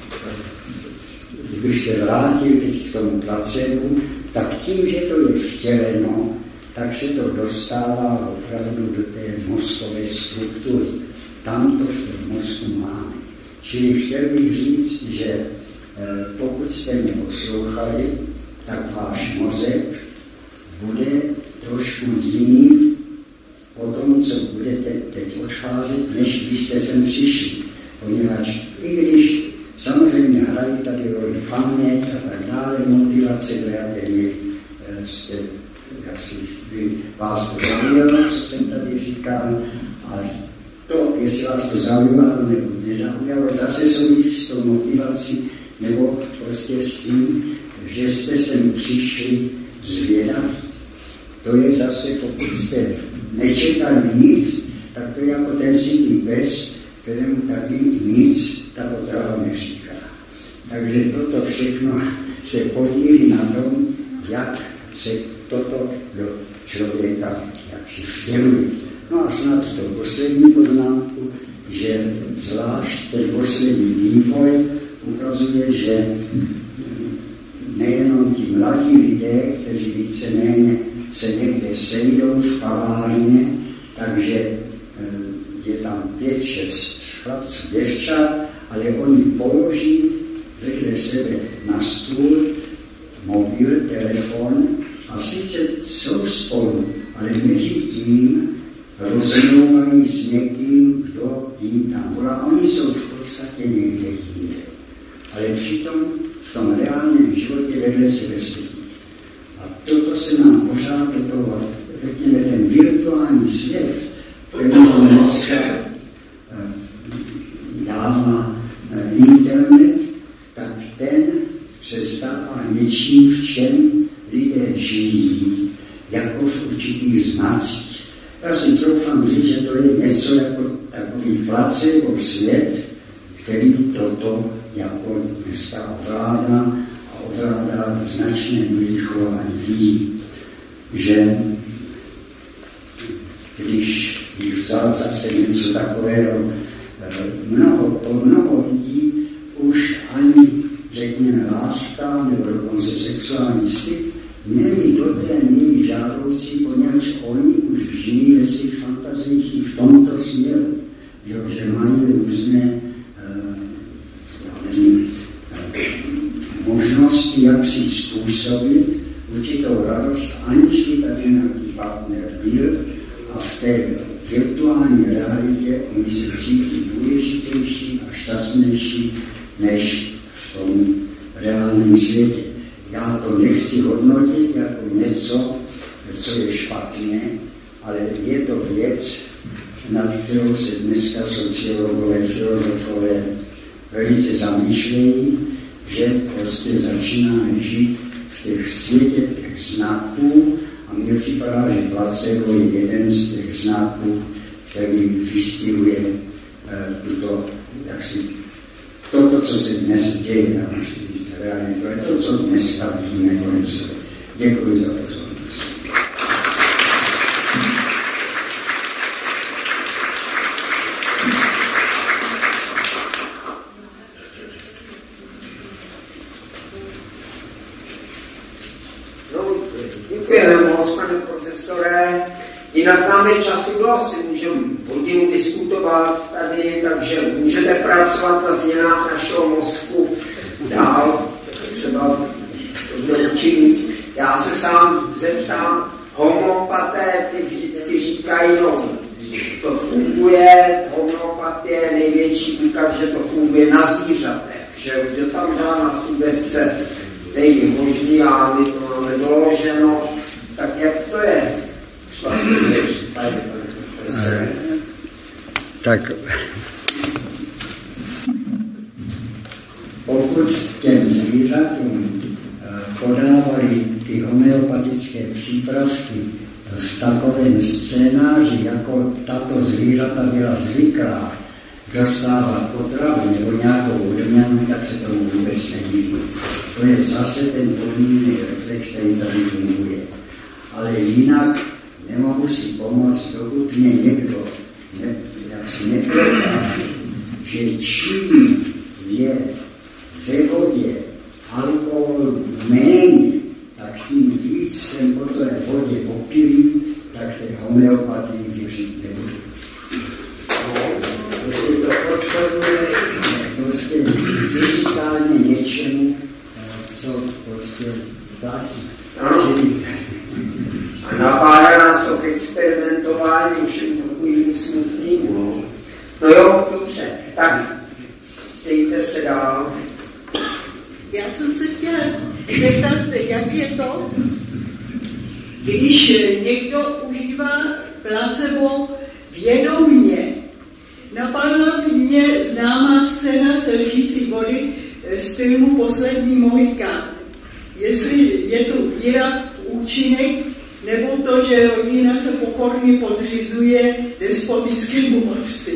když se vrátil teď k tomu placebu, tak tím, že to je vtěleno, tak se to dostává opravdu do té mozkové struktury. Tam to v tom mozku máme. Čili chtěl bych říct, že pokud jste mě poslouchali, tak váš mozek bude trošku jiný po tom, co budete teď odcházet, než když jste sem přišli. Poněvadž i když samozřejmě hrají tady roli paměť a tak dále, motivace, do jaké my jste, jak si vás to zaujalo, co jsem tady říkal, ale to, jestli vás to zaujalo nebo nezaujalo, zase souvisí s tou motivací, nebo prostě s tím, že jste sem přišli zvědaví. To je zase, pokud jste nečekali nic, tak to je jako ten sitý pes, kterému taky nic ta potrava neříká. Takže toto všechno se podílí na tom, jak se toto do člověka jaksi vtěluje. No a snad to poslední poznámku, že zvlášť ten poslední vývoj ukazuje, že nejenom ti mladí lidé, kteří víceméně se někde sejdou v kavárně, takže je tam pět, šest chlapců, děvčat, ale oni položí vedle sebe na stůl mobil, telefon a sice jsou spolu, ale mezi tím rozmlouvají s někým, kdo jim tam volá. Oni jsou v podstatě někde jinde. Ale přitom v tom reálném životě vedle sebe sedí. A toto se nám pořád do toho, řekněme, ten virtuální svět, který nám dneska dává internet, tak ten se stává něčím, v čem lidé žijí, jako v určitých znacích. Já si troufám říct, že to je něco jako takový placebo svět, který toto jako dneska ovládá a ovládá v značné míry chování lidí. Že když bych vzal zase něco takového, mnoho, po mnoho lidí už ani, řekněme, láska nebo dokonce sexuální styk není do té míry žádoucí, poněvadž oni už žijí ve svých fantaziích i v tomto směru, jo, že mají různé uh, nevím, uh, možnosti, jak si způsobit určitou radost, aniž by tady nějaký partner byl, a v té virtuální realitě oni se cítí důležitější a šťastnější než v tom reálném světě. Já to nechci hodnotit jako něco, co je špatné, ale je to věc, nad kterou se dneska sociologové, filozofové velice zamýšlejí, že prostě začínáme žít v těch světě těch znaků a mně připadá, že placebo je jeden z těch znaků, který vystihuje eh, tuto, jaksi, toto, co se dnes děje, já musím říct reality. To je to, co dneska vidíme kolem sebe. Děkuji za pozornost. Děkujeme moc, pane profesore. Jinak máme času dost, můžeme hodinu diskutovat tady, takže můžete pracovat na změnách našeho mozku dál, třeba to učení. Já se sám zeptám, homeopaté ty vždycky říkají, no, to funguje, homeopatie je největší důkaz, že to funguje na zvířatech, že, že tam žádná sugestce není možný a my to máme doloženo. Tak jak to je? Tak pokud těm zvířatům podávali ty homeopatické přípravky v takovém scénáři, jako tato zvířata byla zvyklá dostávat potravu nebo nějakou odměnu, tak se tomu vůbec nedivím. To je zase ten podmíněný reflex, který tady funguje. Ale jinak nemohu si pomoct, dokud mě někdo ne, jak si neprokáže, že čím je ve vodě alkohol méně, tak tím víc jsem po té vodě opilý, tak té homeopatii věřit nebudu. Prostě to odporuje prostě fyzikálně něčemu, co prostě platí. A napádá nás to k experimentování už takovým smutným. No. no jo, dobře. Tak, dejte se dál. Já jsem se chtěla zeptat, jak je to, když někdo užívá placebo vědomně. Napadla mě známá scéna z lžící vody z filmu Poslední Mohikán. Jestli je tu víra účinek, nebo to, že rodina se pokorně podřizuje despotickému otci.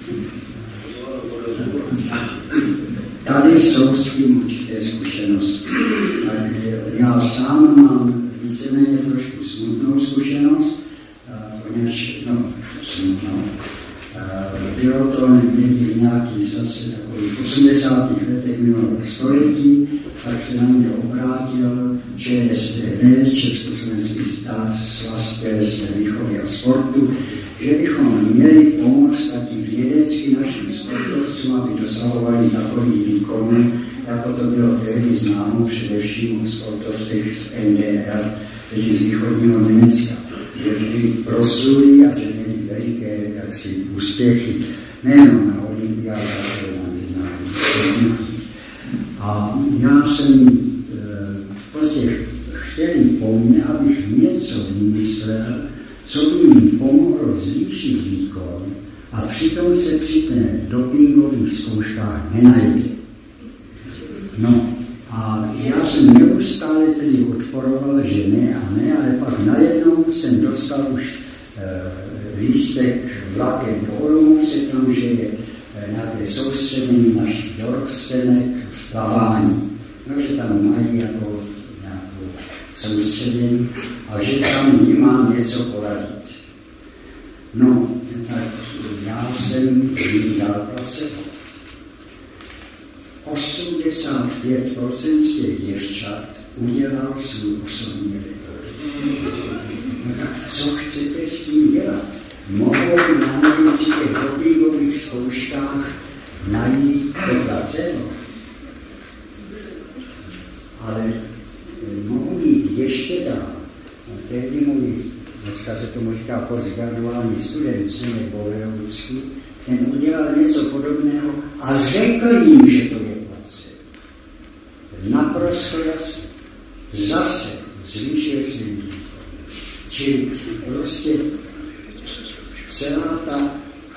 Tady jsou s tím určité zkušenosti. Tak já sám mám víceméně trošku smutnou zkušenost, poněvadž, no, smutnou. Bylo to někdy nějaký zase takový v osmdesátých letech minulého století, tak se na mě obrátil ČSTV, Československý svaz tělesné výchovy a sportu, že bychom měli pomoct taky vědecky našim sportovcům, aby dosahovali takový výkon, jako to bylo tehdy známo především u sportovcích z N D R, tedy z východního Německa, že byli proslulí a že měli veliké jaksi úspěchy, nejenom na olympiádách, ale na mezinárodních. A já jsem e, prostě chtěli po mně, abych něco vymyslel, co by jim pomohlo zvýšit výkon a přitom se při té dopingových zkouškách nenajde. No a já jsem neustále tedy odporoval, že ne a ne, ale pak najednou jsem dostal už e, lístek vlakem do Olomouce, tam, že je e, nějaké soustředění našich dorostenek v plavání. No, že tam mají jako nějakou soustředění a že tam jim mám něco poradit. No, tak já jsem jim dal placebo. osmdesát pět procent z těch děvčat udělalo svůj osobní rekord. No tak co chcete s tím dělat? Mohou na těch dopingových zkouškách najít to placebo. Ale mohu jít ještě dál. Tehdy můj, dneska se tomu říká postgraduální student, Zdeněk Boleucký, ten udělal něco podobného a řekl jim, že to je placebo. Naprosto jasně. Zase zvýšil si výkon. Čili prostě celá ta,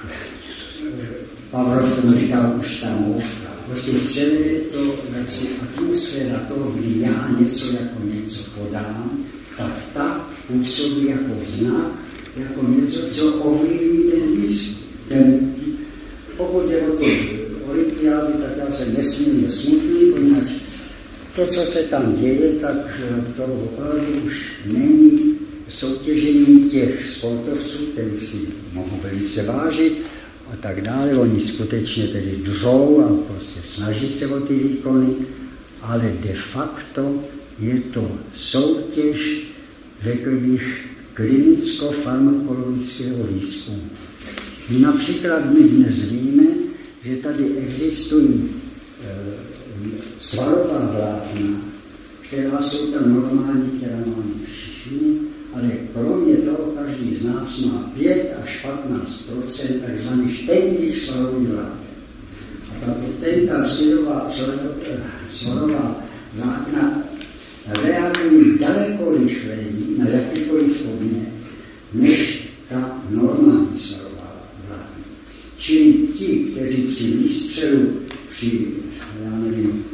Pavrov tomu říkal ustanovka, prostě celé to, jaksi atmosféra toho, kdy já něco jako něco podám, tak ta působí jako znak, jako něco, co ovlivní ten výzkum. Ten, pokud je o to olympiády, tak já jsem nesmírně smutný, poněvadž to, co se tam děje, tak to opravdu už není soutěžení těch sportovců, kterých si mohou velice vážit a tak dále. Oni skutečně tedy držou a prostě snaží se o ty výkony, ale de facto je to soutěž, řekl bych, klinicko-farmakologického výzkumu. Například my dnes víme, že tady existují svalová vlákna, která jsou tam normální, která máme všichni, ale kromě toho každý z nás má pět až patnáct procent takzvaných tenkých svalových vláken. A tato tenká svalová vlákna reagují daleko rychleji na jakýkoliv podnět, než ta normální svalová vlákna. Čili ti, kteří při výstřelu, při já nevím,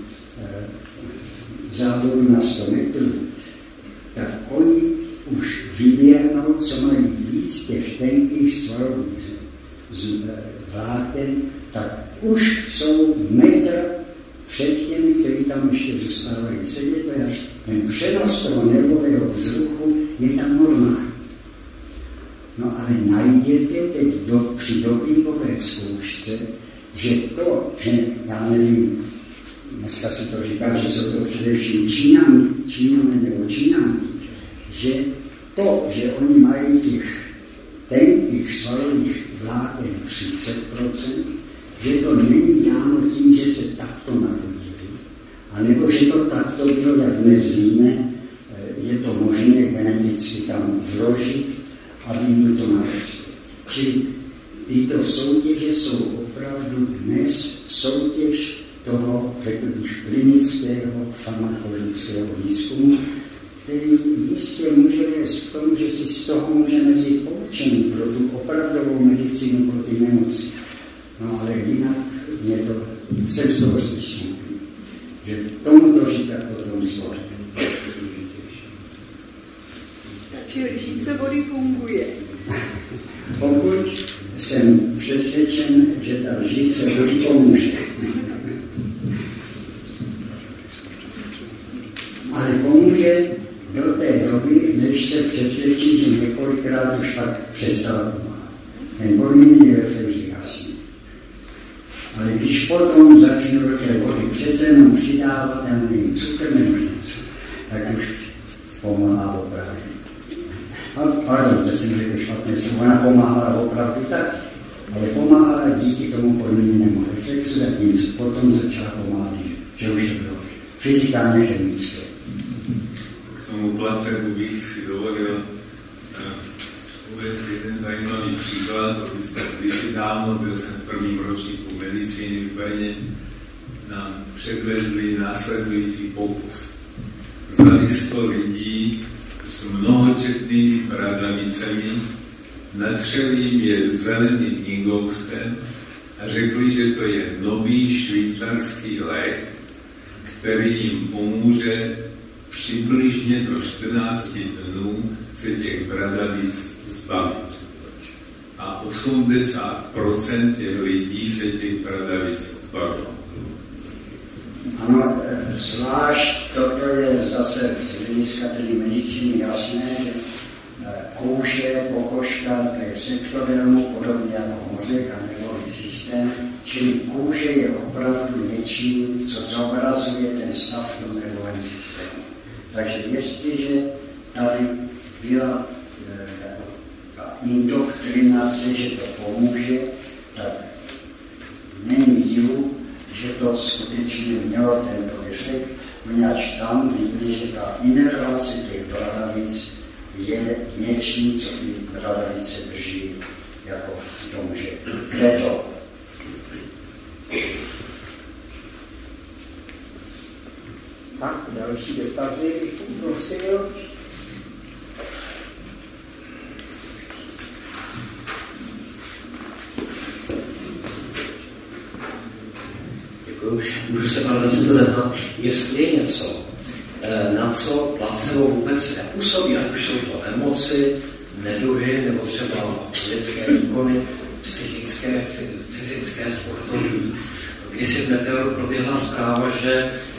závodu na sto metrů, tak oni už vyběhnou, co mají víc těch tenkých svalových vláken, tak už jsou metr před těmi, kteří tam ještě zůstávají sedět, až ten přenos toho nervového vzruchu je tam normální. No ale najděte teď do, při dopingové zkoušce, že to, že já nevím, dneska se to říká, že jsou to především Číňani, Číňani nebo Číňani, že to, že oni mají těch tenkých svalových vláken třicet procent, že to není dáno tím, že se takto narodili, anebo že to takto bylo, jak dnes víme, je to možné geneticky tam vložit, aby jim to narostlo. Čili tyto soutěže jsou opravdu dnes soutěž toho, řekl bych, klinického farmakologického výzkumu, který jistě může vést k tomu, že si z toho můžeme vzít poučení pro tu opravdovou medicínu, pro ty nemoci. No ale jinak mě to, jsem z toho slyšný, že tomu to říká o tom slovu. Takže lžíce vody funguje. Pokud jsem přesvědčen, že ta lžíce vody pomůže. Ale pomůže do té doby, než se přesvědčí, že několikrát už pak přestala pomáhat. Ten podmíněný reflex je jasný. Ale když potom začnu do té vody přece jenom přidávat, já nevím, cukr nebo něco, tak už pomáhá opravdu. Pardon, to jsem řekl špatné slovo, ona pomáhala opravdu tak, ale pomáhala díky tomu podmíněnému reflexu, zatímco potom začala pomáhat, že už to bylo fyzikálně chemické. K tomu placebu bych si dovolil uh, uvést jeden zajímavý příklad. Kdysi dávno, byl jsem v prvním ročníku medicíny v Brně, nám předvedli následující pokus. Vzali sto lidí s mnohočetnými bradavicemi, natřeli jim je zeleným ingoustem a řekli, že to je nový švýcarský lék, který jim pomůže přibližně do čtrnácti dnů se těch bradavic zbavit. A osmdesát procent těch lidí se těch bradavic zbavilo. Ano, zvlášť toto je zase z hlediska tedy medicíny jasné, že kůže, pokožka, to je sektodermu, podobně jako mozek a nervový systém, čili kůže je opravdu něčím, co zobrazuje ten stav v tom nervovém systému. Takže jestliže tady byla ta indoktrinace, že to pomůže, tak není divu, že to skutečně mělo tento efekt, poněvadž tam vidíme, že ta inervace těch bradavic je něčím, co ty bradavice drží jako v tom, že kde to. Tak, další dotazy bych poprosil. Můžu se pana docenta zeptat, jestli je něco, na co placebo vůbec nepůsobí, ať už jsou to nemoci, neduhy, nebo třeba lidské výkony, psychické, fyzické, sportovní. Když si v Meteoru proběhla zpráva, že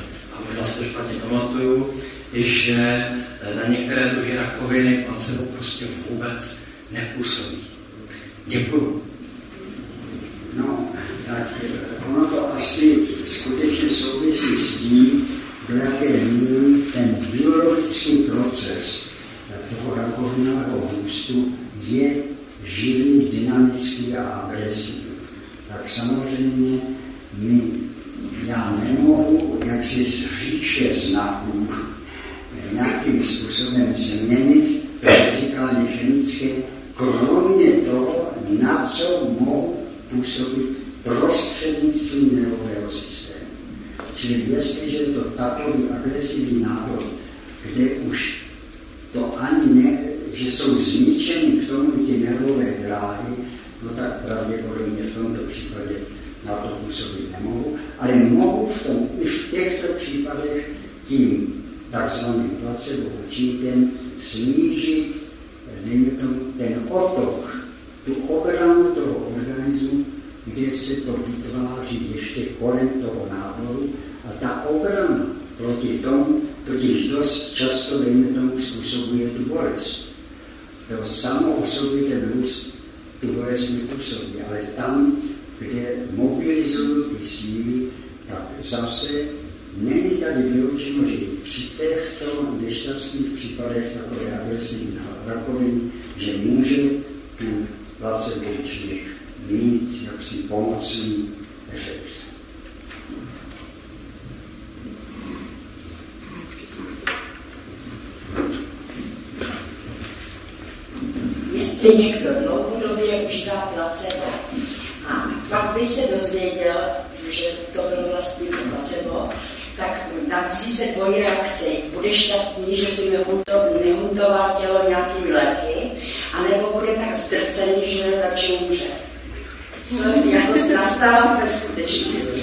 možná si to špatně pamatuju, že na některé druhy rakoviny placebo prostě vůbec nepůsobí. Děkuju. No, tak ono to asi skutečně souvisí s tím, do jaké míry ten biologický proces toho rakovinového růstu je živý, dynamický a agresivní. Tak samozřejmě my, já nemohu jaksi z říše znaků nějakým způsobem změnit fyzikálně chemické, kromě toho, na co mohu působit prostřednictvím nervového systému. Čili jestliže je to takový agresivní nádor, kde už to ani ne, že jsou zničeny k tomu ty nervové dráhy, no tak pravděpodobně v tomto případě na to působit nemohu, ale mohu v tom, i v těchto případech tím takzvaným placebo účinkem snížit, dejme tomu, ten otok, tu obranu toho organismu, kde se to vytváří ještě kolem toho nádoru a ta obrana proti tomu totiž dost často, dejme tomu, způsobuje tu bolest. To samo o sobě ten růst tu bolest nepůsobí, ale tam, kde mobilizují ty síly, tak zase není tady vyloučeno, že při těchto nešťastných případech takové agresivní rakoviny, že může ten placebo účinek mít jaksi pomocný efekt. Jestli někdo dlouhodobě užívá placebo a pak by se dozvěděl, že to bylo vlastně placebo, tak nabízí se dvojí reakce. Bude šťastný, že si nehuntoval tělo nějakými léky, anebo bude tak zdrcený, že radši umře. Co jako se nastává ve skutečnosti.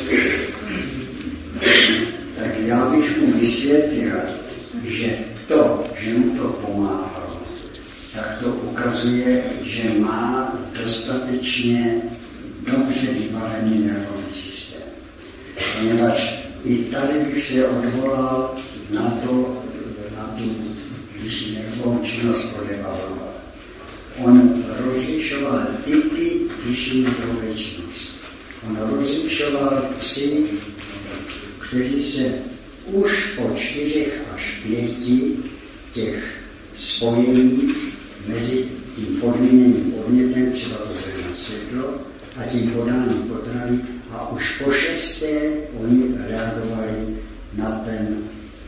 Tak já bych mu vysvětlil, že to, že mu to pomáhalo, tak to ukazuje, že má dostatečně dobře vybavený nervový systém. Poněvadž i tady bych se odvolal na to, na tu vyšší nervovou činnost podle Pavlova. On rozlišoval typy vyšší nervové činnosti. On rozlišoval psy, kteří se už po čtyřech až pěti těch spojeních mezi tím podmíněným podnětem, třeba to zelené světlo, a tím podáním potravy, a už po šesté oni reagovali na ten,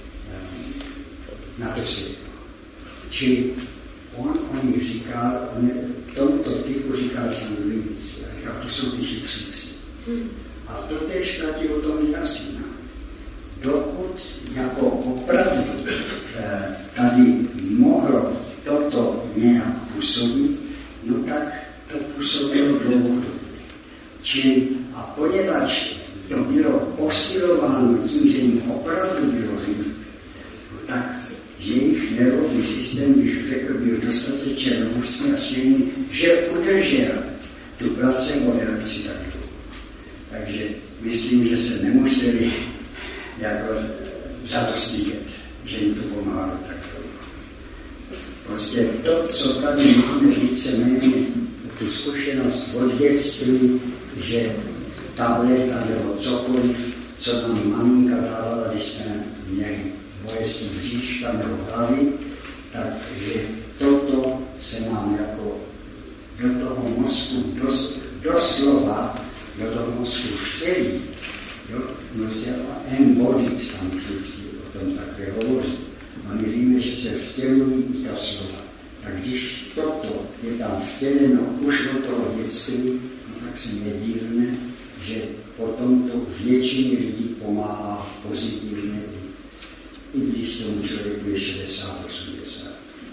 na to světlo. Čili on o nich říkal, on tomuto typu říkal sanguinici, a říkal, to jsou ty chytří psy. A to též platí o tom jasina. Dokud jako opravdu eh, tady mohlo toto nějak působit, no tak to působilo dlouhodobě. Čili a poněvadž to bylo posilováno tím, že jim opravdu bylo líp, no tak jejich nervový systém, když řekl, byl dostatečně robustný a silný, že udržel tu placebo reakci tak dlouho. Takže myslím, že se nemuseli jako za to stydět, že jim to pomáhalo tak dlouho. Prostě to, co tady máme víceméně, tu zkušenost od dětství, že tableta nebo cokoliv, co nám maminka dávala, když jsme měli bolesti bříška nebo hlavy, takže toto se nám jako do toho mozku dos, doslova do toho mozku vtělí. No se embodied, tam vždycky o tom také hovoří. A my víme, že se vtělují i ta slova. Tak když toto je tam vtěleno už do toho dětství, no tak se nedivne, že potom to většině lidí pomáhá pozitivně, i když tomu člověku je šedesát osmdesát.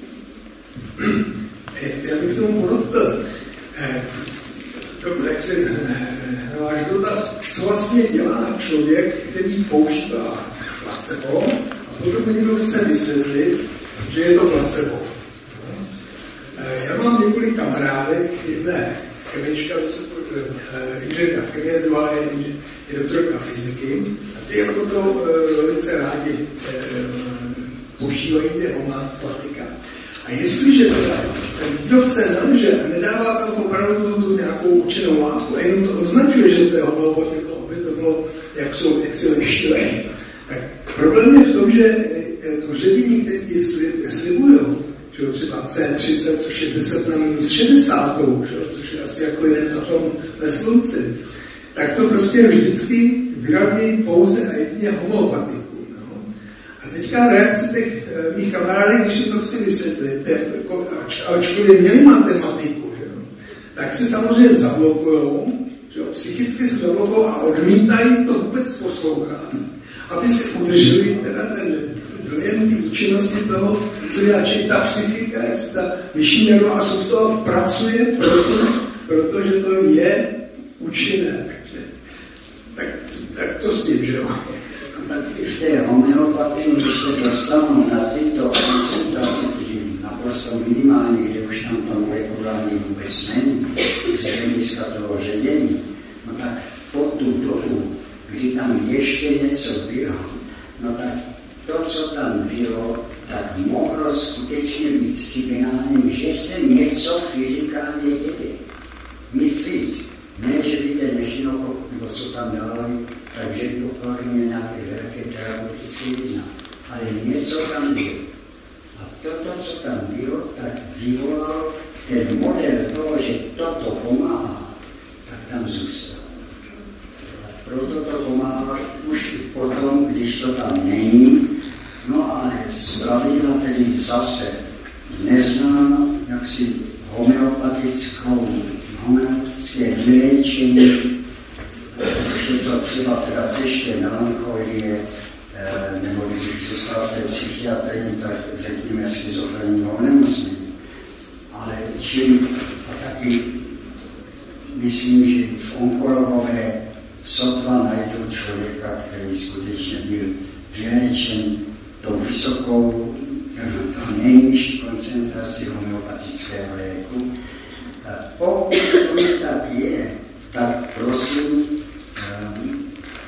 Já bych tomu podotkl, jak se váš dotaz, co vlastně dělá člověk, který používá placebo, a potom někdo chce vysvětlit, že je to placebo. Já mám několik kamarádek, jedna chemička, inženýrka chemie, druhá je je doktorka fyziky a ty jako to uh, velice rádi uh, používají homeopatika. A jestliže teda ten výrobce nelže a nedává tam opravdu tu, tu nějakou účinnou látku a jenom to označuje, že to je homeopatika, aby to bylo, jak jsou, jak si lepší lék, tak problém je v tom, že to ředění, které slib, slibují, že třeba C třicet, což je deset na minus šedesát, což je asi jako jeden atom ve slunci, tak to prostě vždycky vyrábějí pouze a jedině homeopatiku. No. A teďka reakce těch e, mých kamarádů, když jim to chci vysvětlit, jako, ačkoliv měli matematiku, že no, tak se samozřejmě zablokujou, že jo, psychicky se zablokujou a odmítají to vůbec poslouchat, aby si udrželi teda ten dojem té účinnosti toho, co dělá, či ta psychika, jak se ta vyšší nervová soustava pracuje, proto, protože to je účinné. Tak, tak to s tím, že jo? I v té homeopatii, když se dostanou na tyto koncentrace, naprosto minimální, kde už tam to molekulární vůbec není, z hlediska toho ředění, no tak po tu dobu, kdy tam ještě něco bylo, no tak to, co tam bylo, tak mohlo skutečně být signálem, že se něco fyzikálně děje. Nic víc. Ne, že by ten nešinoko, nebo co tam dávali, takže by opravdu měl nějaké velké terapeutické význam. Ale něco tam bylo. A toto, co tam bylo, tak vyvolalo ten model toho, že toto pomáhá, tak tam zůstal. A proto to pomáhá už i potom, když to tam není. No ale zpravidla tedy zase neznám jaksi homeopatickou, homeopatické vyléčení, že to třeba teda těžké melancholie, nebo když zůstal v té psychiatrii, tak řekněme schizofrenního onemocnění. Ale čili a taky myslím, že i v onkologové sotva najdou člověka, který skutečně byl vyléčen tou vysokou, to nejnižší koncentraci homeopatického léku. Pokud to tak je, tak prosím, um,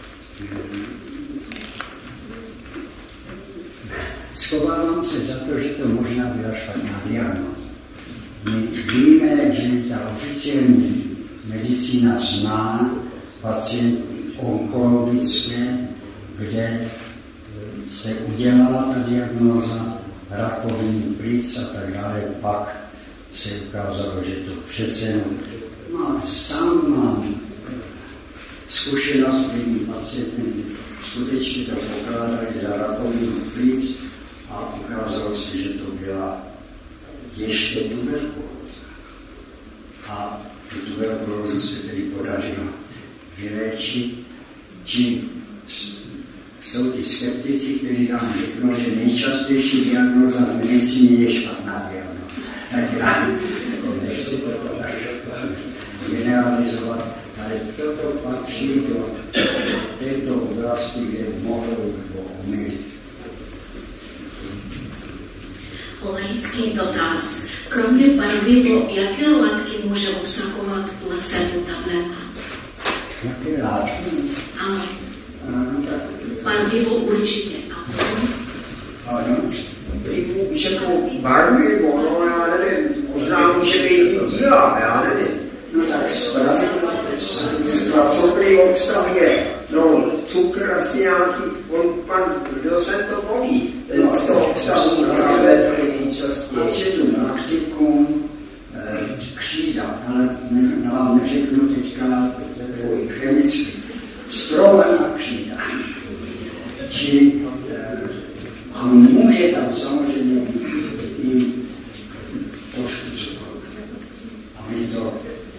schovávám se za to, že to možná byla špatná diagnóza. My víme, že ta oficiální medicína zná pacient onkologické, kde se udělala ta diagnóza rakoviny plic a tak dále, pak se ukázalo, že to přece jenom, no, sám mám zkušenost, kdy pacienty skutečně to pokládali za rakovinu plic a ukázalo se, že to byla ještě tuberkulóza. A tu tuberkulózu se tedy podařilo vyléčit, čím jsou ty skeptici, kteří nám řeknou, že nejčastější diagnóza v medicíně je špatná diagnóza. Tak já nechci to tak generalizovat, ale toto patří do této oblasti, kde mohlo být omylit. Laický dotaz. Kromě barvivo, jaké látky může obsahovat placebo tableta? Jaké látky? Ano. No, tak... Barvivo určitě. A potom? Ano. Že barvivo, no já nevím, možná může být i díla, já nevím. No tak zpravidla co prý obsahuje, no cukr asi nějaký, on pan, kdo se to poví, no, co obsahuje právě nejčastěji. Acetum lacticum, křída, ale ne, vám neřeknu teďka chemicky, strovaná křída. Čili a může tam samozřejmě být i trošku cukru. A my to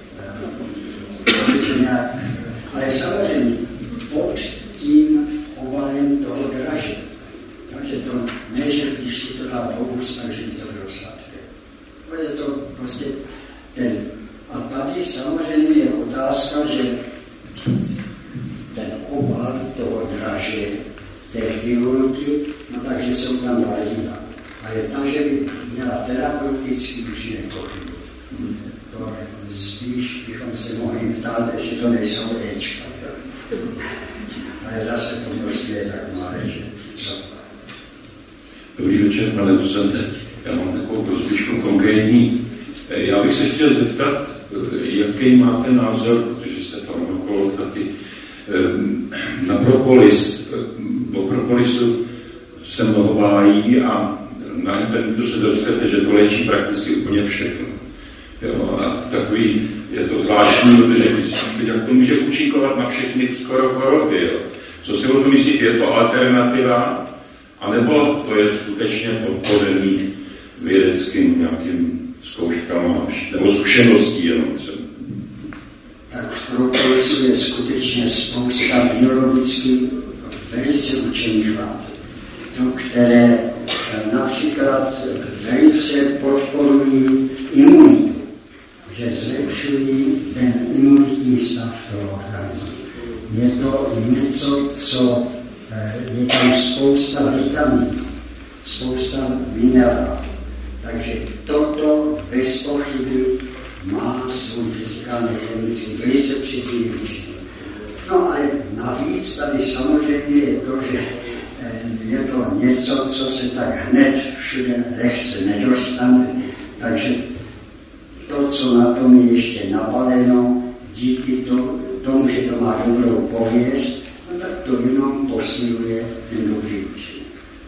nějak, ale samozřejmě pod tím obalem toho draže. Takže to ne, že když si to dá do úst, takže by to bylo sladké. Ale je to prostě ten. A tady samozřejmě je otázka, že ten obal toho draže, té pilulky, no takže jsou tam barviva. Ale ta, že by měla terapeutický účinek pochybu. To spíš bychom se mohli ptát, jestli to nejsou Ečka. ale zase to prostě je tak malé, že sotva. Dobrý večer, pane docente. Já mám takovou prozbičku konkrétní. Já bych se chtěl zeptat, jaký máte názor, protože se farmakolog taky na propolis. O propolisu se mnoho bájí a na internetu se dočtete, že to léčí prakticky úplně všechno. Jo, a takový, je to zvláštní, protože jak to může účinkovat na všechny skoro choroby. Jo. Co si o tom myslíte, je to alternativa, anebo to je skutečně podpořený vědeckým nějakým zkouškama nebo zkušeností jenom třeba? Tak v propolisu je skutečně spousta biologicky velice účinných látek, které například velice podporují imunitu, že zlepšují ten imunitní stav toho organismu. Je to něco, co je tam spousta vitaminů, spousta minerálů. Takže toto bez pochyby má svůj fyzikální chemický velice příznivý účinek. No ale navíc tady samozřejmě je to, že je to něco, co se tak hned všude lehce nedostane, takže to, co na tom je ještě nabaleno, díky to, tomu, že to má dobrou pověst, no tak to jenom posiluje ten dobrý účinek.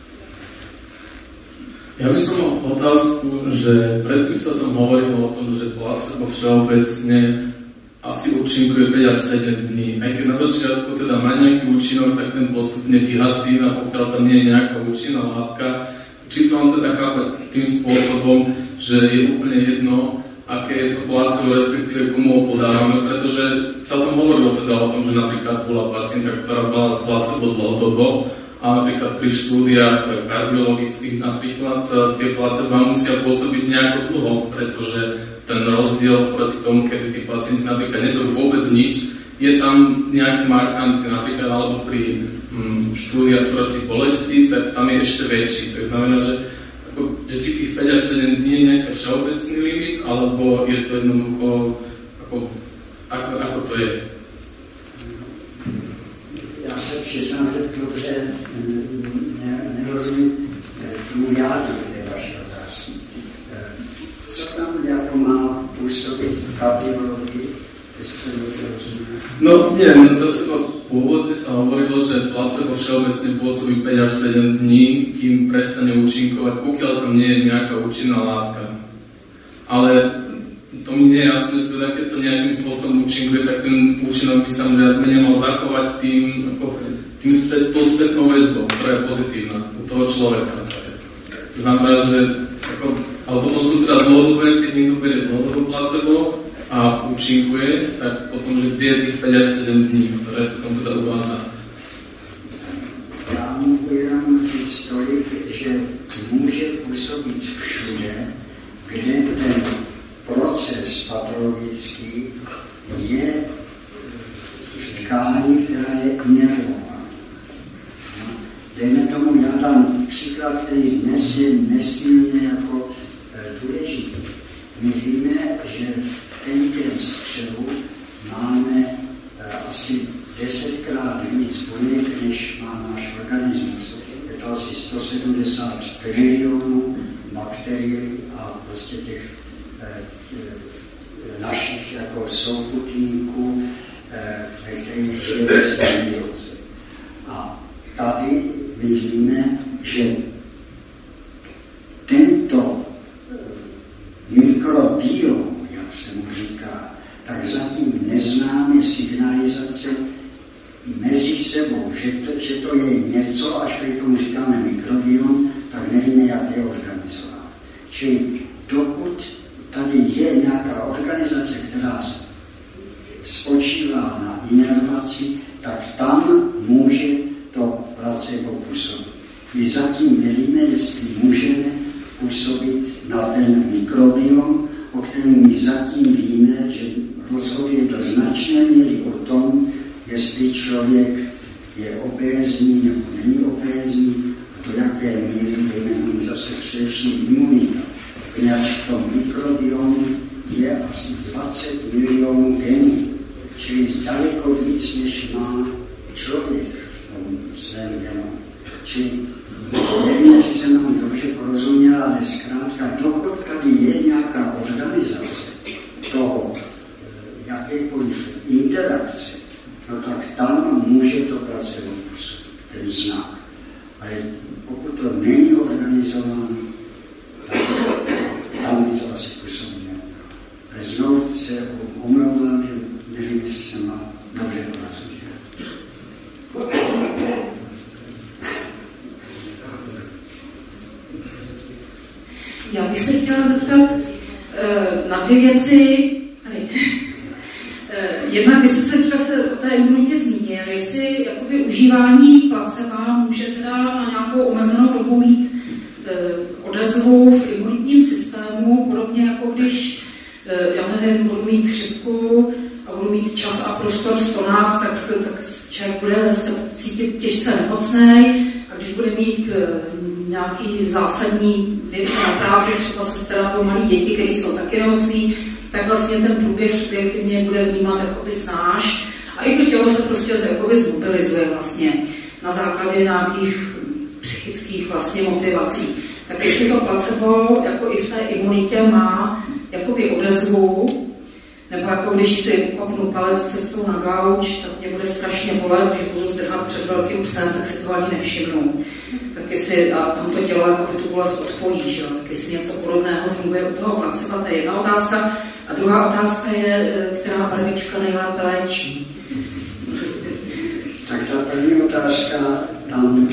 Ja by som mal otázku, že predtým sa tam hovorilo o tom, že placebo všeobecne asi účinkuje päť až sedem dní. Aj keď na začiatku teda má nejaký účinok, tak ten postupne vyhasí, a pokiaľ tam nie je nejaká účinná látka, či to on teda chápe tým spôsobom, že je úplne jedno, aké je to placebo, respektíve komu ho podávame, pretože sa tam hovorilo teda o tom, že napríklad bola pacientka, ktorá bola placebo dlhodobo, a napríklad pri štúdiách kardiologických napríklad tie placebá musia pôsobiť nejako dlho, pretože ten rozdiel proti tomu, kedy tí pacienti napríklad neberú vôbec nič, je tam nejaký markant, napríklad alebo pri hm, štúdiách proti bolesti, tak tam je ešte väčší. To znamená, že, ako, že či tých päť až sedem dní je nejaký všeobecný limit, alebo je to jednoducho, ako, ako, ako to je? Já se přiznám, že dobře ne, nerozumím tomu jádru té vaší otázky. Co tam jako má působit kardiologii? No nie, no to sa pôvodne sa hovorilo, že placebo všeobecne pôsobí päť až sedem dní, kým prestane účinkovať, pokiaľ tam nie je nejaká účinná látka. Ale to mi nie je jasné, že teda keď to nejakým spôsobom účinkuje, tak ten účinok by sa viac menej mal zachovať tým, ako, tým spät, tou spätnou väzbou, ktorá je pozitívna u toho človeka. To znamená, že ako, ale potom sú teda dlhodobé, keď niekto berie dlhodobo placebo a účinkuje, tak potom, že kde je tých päť až sedem dní, ktoré sa tam teda uvádza. Já můžu jenom říct tolik, že může působit všude, kde ten proces patologický je v tkání, která je inervovaná. Dejme tomu, já dám příklad, který dnes je nesmírně jako důležitý. My víme, že v tenkém střevu máme asi desetkrát víc buněk, než má náš organismus. Je to asi sto sedmdesát trilionů bakterií a prostě těch našich jako souputníků, ve kterých žije symbióza. A tady vidíme, že tento mikrobiom, jak se mu říká, tak zatím neznáme signalizace mezi sebou, že to, že to je něco, až když tomu říkáme mikrobiom, tak nevíme, jak je organizován. Čili dokud tady je nějaká organizace, která spočívá na inervaci, tak tam může to placebo působit. My zatím nevíme, jestli můžeme působit na ten mikrobiom, o kterém my zatím víme, že rozhoduje do značné míry o tom, jestli člověk je obézní nebo není obézní, a do jaké míry dejme zase především imunita. Poněvadž v tom mikrobiomu je asi dvacet milionů genů, čili daleko víc, než má člověk v tom svém genomu. Čili nevím, jestli jsem vám dobře porozuměla, ale zkrátka, dokud tady je nějaká organizace toho jakékoliv interakce, no tak tam může to placebo působit, ten znak. Ale pokud to není organizováno, tak tam by to asi působit nemělo. Ale znovu se omlouvám, že nevím, jestli jsem vám dobře porozuměl. Já bych se chtěla zeptat na dvě věci. Jednak, jestli se teďka se o té imunitě zmínil, jestli jakoby užívání placeba může teda na nějakou omezenou dobu mít odezvu v imunitním systému, podobně jako když, já nevím, budu mít chřipku a budu mít čas a prostor stonát, tak, tak člověk bude se cítit těžce nemocnej, a když bude mít nějaký zásadní věci na práci, třeba se starat o malé děti, které jsou taky nemocný, tak vlastně ten průběh subjektivně bude vnímat jakoby snáš a i to tělo se prostě jakoby zmobilizuje vlastně na základě nějakých psychických vlastně motivací. Tak jestli to placebo jako i v té imunitě má jakoby odezvu, nebo jako když si kopnu palec cestou na gauč, tak mě bude strašně bolet, když budu zdrhat před velkým psem, tak si to ani nevšimnu. Tak jestli, a tam to tělo jako tu bolest odpojí, že jo? Tak jestli něco podobného funguje u toho placeba, to je jedna otázka. A druhá otázka je, která barvička nejlépe léčí. Tak ta první otázka, tam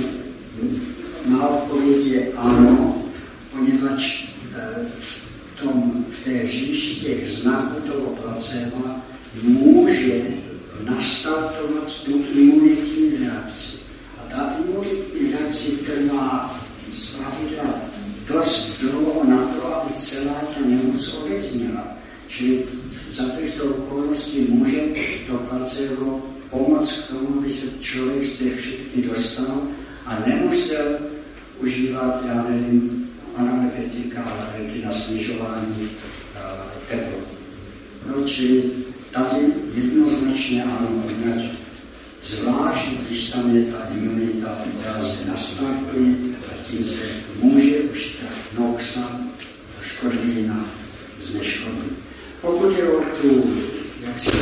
má odpověď je ano, poněvadž v, tom, v té říši těch znaků toho placeba může nastartovat tu imunitní reakci. A ta imunitní reakci trvá zpravidla dost dlouho na to, aby celá ta nemoc odezněla. Čili za těchto okolností může to placebo pomoct k tomu, aby se člověk z té chřipky dostal a nemusel užívat, já nevím, analgetika, léky na snižování uh, teploty. No, čili tady jednoznačně ano, zvlášť, když tam je ta imunita, která se nastartuje a tím se může už ta noxa škodlivina zneškodnit. Pokud je o tu, jak se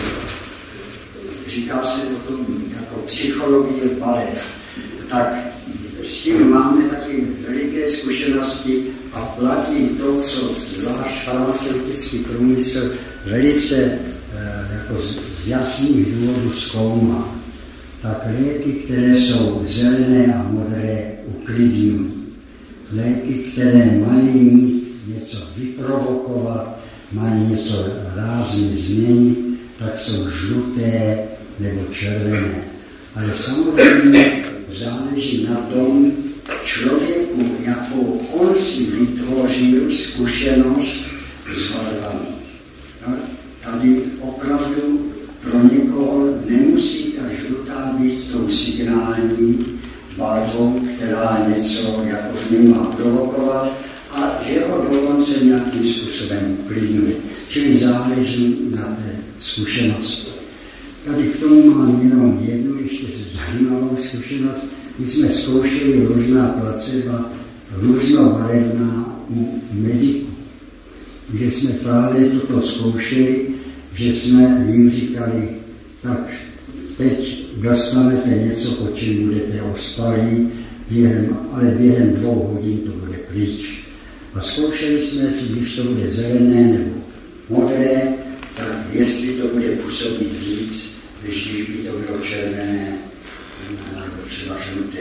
říká se o tom jako psychologie barev, tak s tím máme taky veliké zkušenosti a platí to, co zvlášť farmaceutický průmysl velice jako z, z jasných důvodů zkoumá. Tak léky, které jsou zelené a modré, uklidňují. Léky, které mají mít něco vyprovokovat, mají něco rázně změnit, tak jsou žluté nebo červené. Ale samozřejmě záleží na tom člověku, jakou on si vytvořil zkušenost s barvami. No, tady opravdu pro někoho nemusí ta žlutá být tou signální barvou, která něco jako v něm má provokovat a že ho dokonce nějakým způsobem uklidňuje. Čili záleží na té zkušenosti. Tady k tomu mám jenom jednu ještě zajímavou zkušenost. My jsme zkoušeli různá placeba, různobarevná u mediků. Že jsme právě toto zkoušeli, že jsme jim říkali, tak teď dostanete něco, po čem budete ospalí, během, ale během dvou hodin to bude pryč. A zkoušeli jsme si, když to bude zelené nebo modré, tak jestli to bude působit víc, než když by to bylo červené nebo třeba žluté.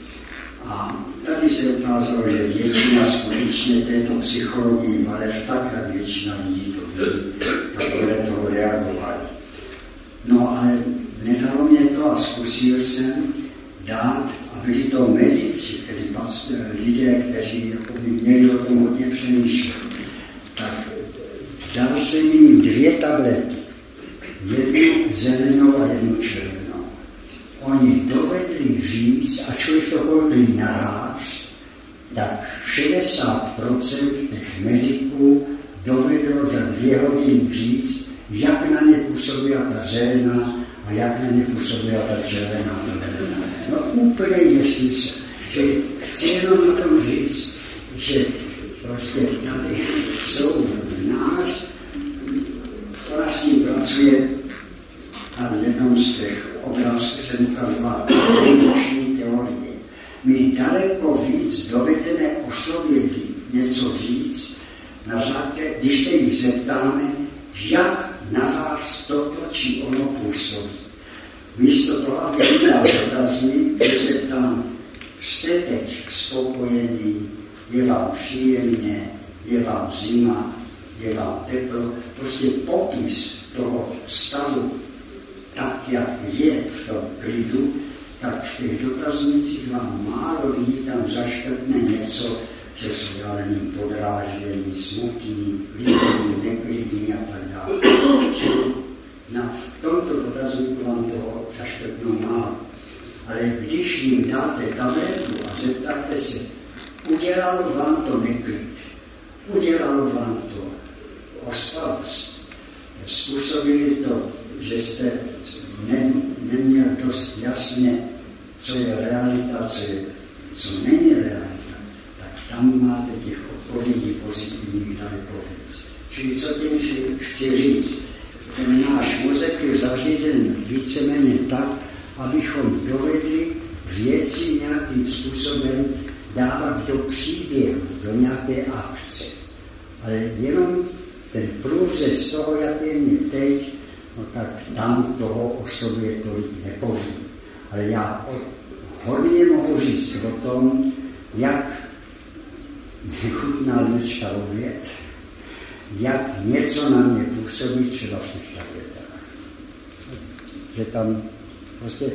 A tady se ukázalo, že většina skutečně této psychologii barev, tak jak většina lidí to ví, tak podle toho reagovali. No ale nedalo mě to a zkusil jsem dát, a byli to medici, tedy lidé, kteří by měli o tom hodně přemýšlet, tak dal jsem jim dvě tablety, jednu zelenou a jednu červenou. Oni dovedli říct, ačkoliv to koupili naráz, tak šedesát procent těch mediků dovedlo za dvě hodiny říct, jak na ně působila ta zelená a jak na ně působila ta červená. No úplně nesmysl. Že chci jenom na tom říct, že prostě tady jsou nás, vlastně pracuje na jednom z těch obrázků jsem ukazoval emoční teorie. My daleko víc dovedeme o sobě něco říct, na základě, když se jich zeptáme, jak na vás toto či ono působí. Místo toho, aby vydal dotazník, když se ptám, jste teď spokojený, je vám příjemně, je vám zima, je vám teplo, prostě popis toho stavu, tak jak je v tom klidu, tak v těch dotaznicích vám málo lidí tam zaškrtne něco, že jsou žádný podráždění, smutní, klidní, neklidní a tak dále. Na tomto dotazníku vám toho zaškrtnou málo. Ale když jim dáte tabletu a zeptáte se, udělalo vám to neklid, udělalo vám to ospalost, způsobili to, že jste ne, neměl dost jasně, co je realita, co, je, co není realita, tak tam máte těch odpovědí pozitivních daleko víc. Čili co tím si chci říct, ten náš mozek je zařízen víceméně tak, abychom dovedli věci nějakým způsobem dávat do příběhu, do nějaké akce. Ale jenom ten průřez toho, jak je mě teď, no tak tam toho o sobě tolik nepovím. Ale já hodně mohu říct o tom, jak mě chutná dneska oběd, jak něco na mě působí třeba v těch tabletách. Že tam prostě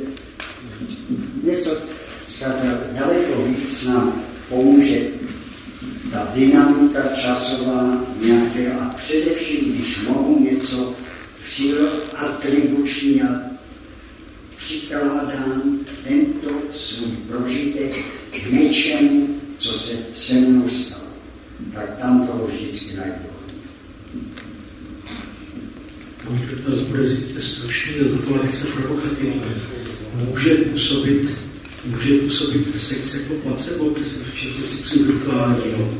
něco daleko víc nám pomůže ta dynamika časová nějaké a především, když mohu něco atribuční a přikládám tento svůj prožitek k něčemu, co se se mnou stalo. Tak tam toho vždycky najdu. Můj dotaz bude sice stručný a za to lehce provokativní. Může působit, může působit sex jako placebo, když se včetně sexu virtuálního?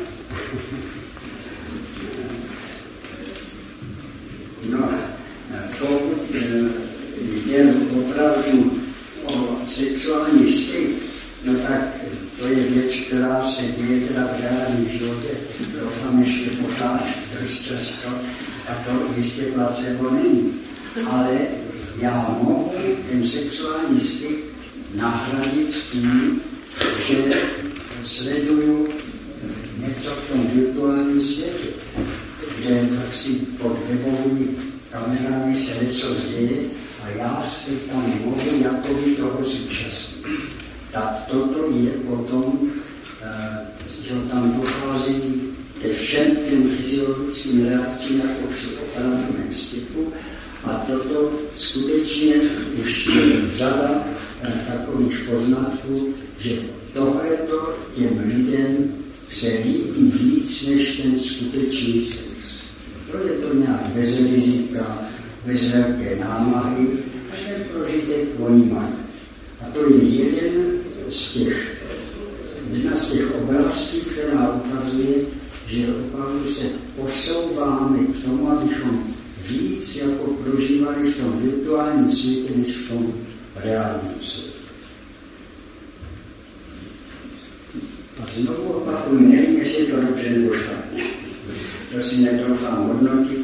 No, pokud jde opravdu o sexuální styk, no tak to je věc, která se děje teda v reálním životě, doufám ještě pořád dost často, a to jistě placebo není. Ale já mohu ten sexuální styk nahradit tím, že sleduju něco v tom virtuálním světě, kde tak si pod webovými kamerami se něco děje a já si tam mohu jakoby toho zúčastnit. Tak toto je potom, že tam dochází ke všem těm fyziologickým reakcím jako při opravdovém styku a toto skutečně už je řada takových poznatků, že tohleto těm lidem se líbí víc než ten skutečný sex. To je to nějak bez rizika, bez velké námahy a ten prožitek oni mají. A to je jeden z těch, jedna z těch oblastí, která ukazuje, že opravdu se posouváme k tomu, abychom víc jako prožívali v tom virtuálním světě, než v tom reálním světě. A znovu opakuju, nevím, jestli je to dobře nebo špatně. To si netroufám hodnotit,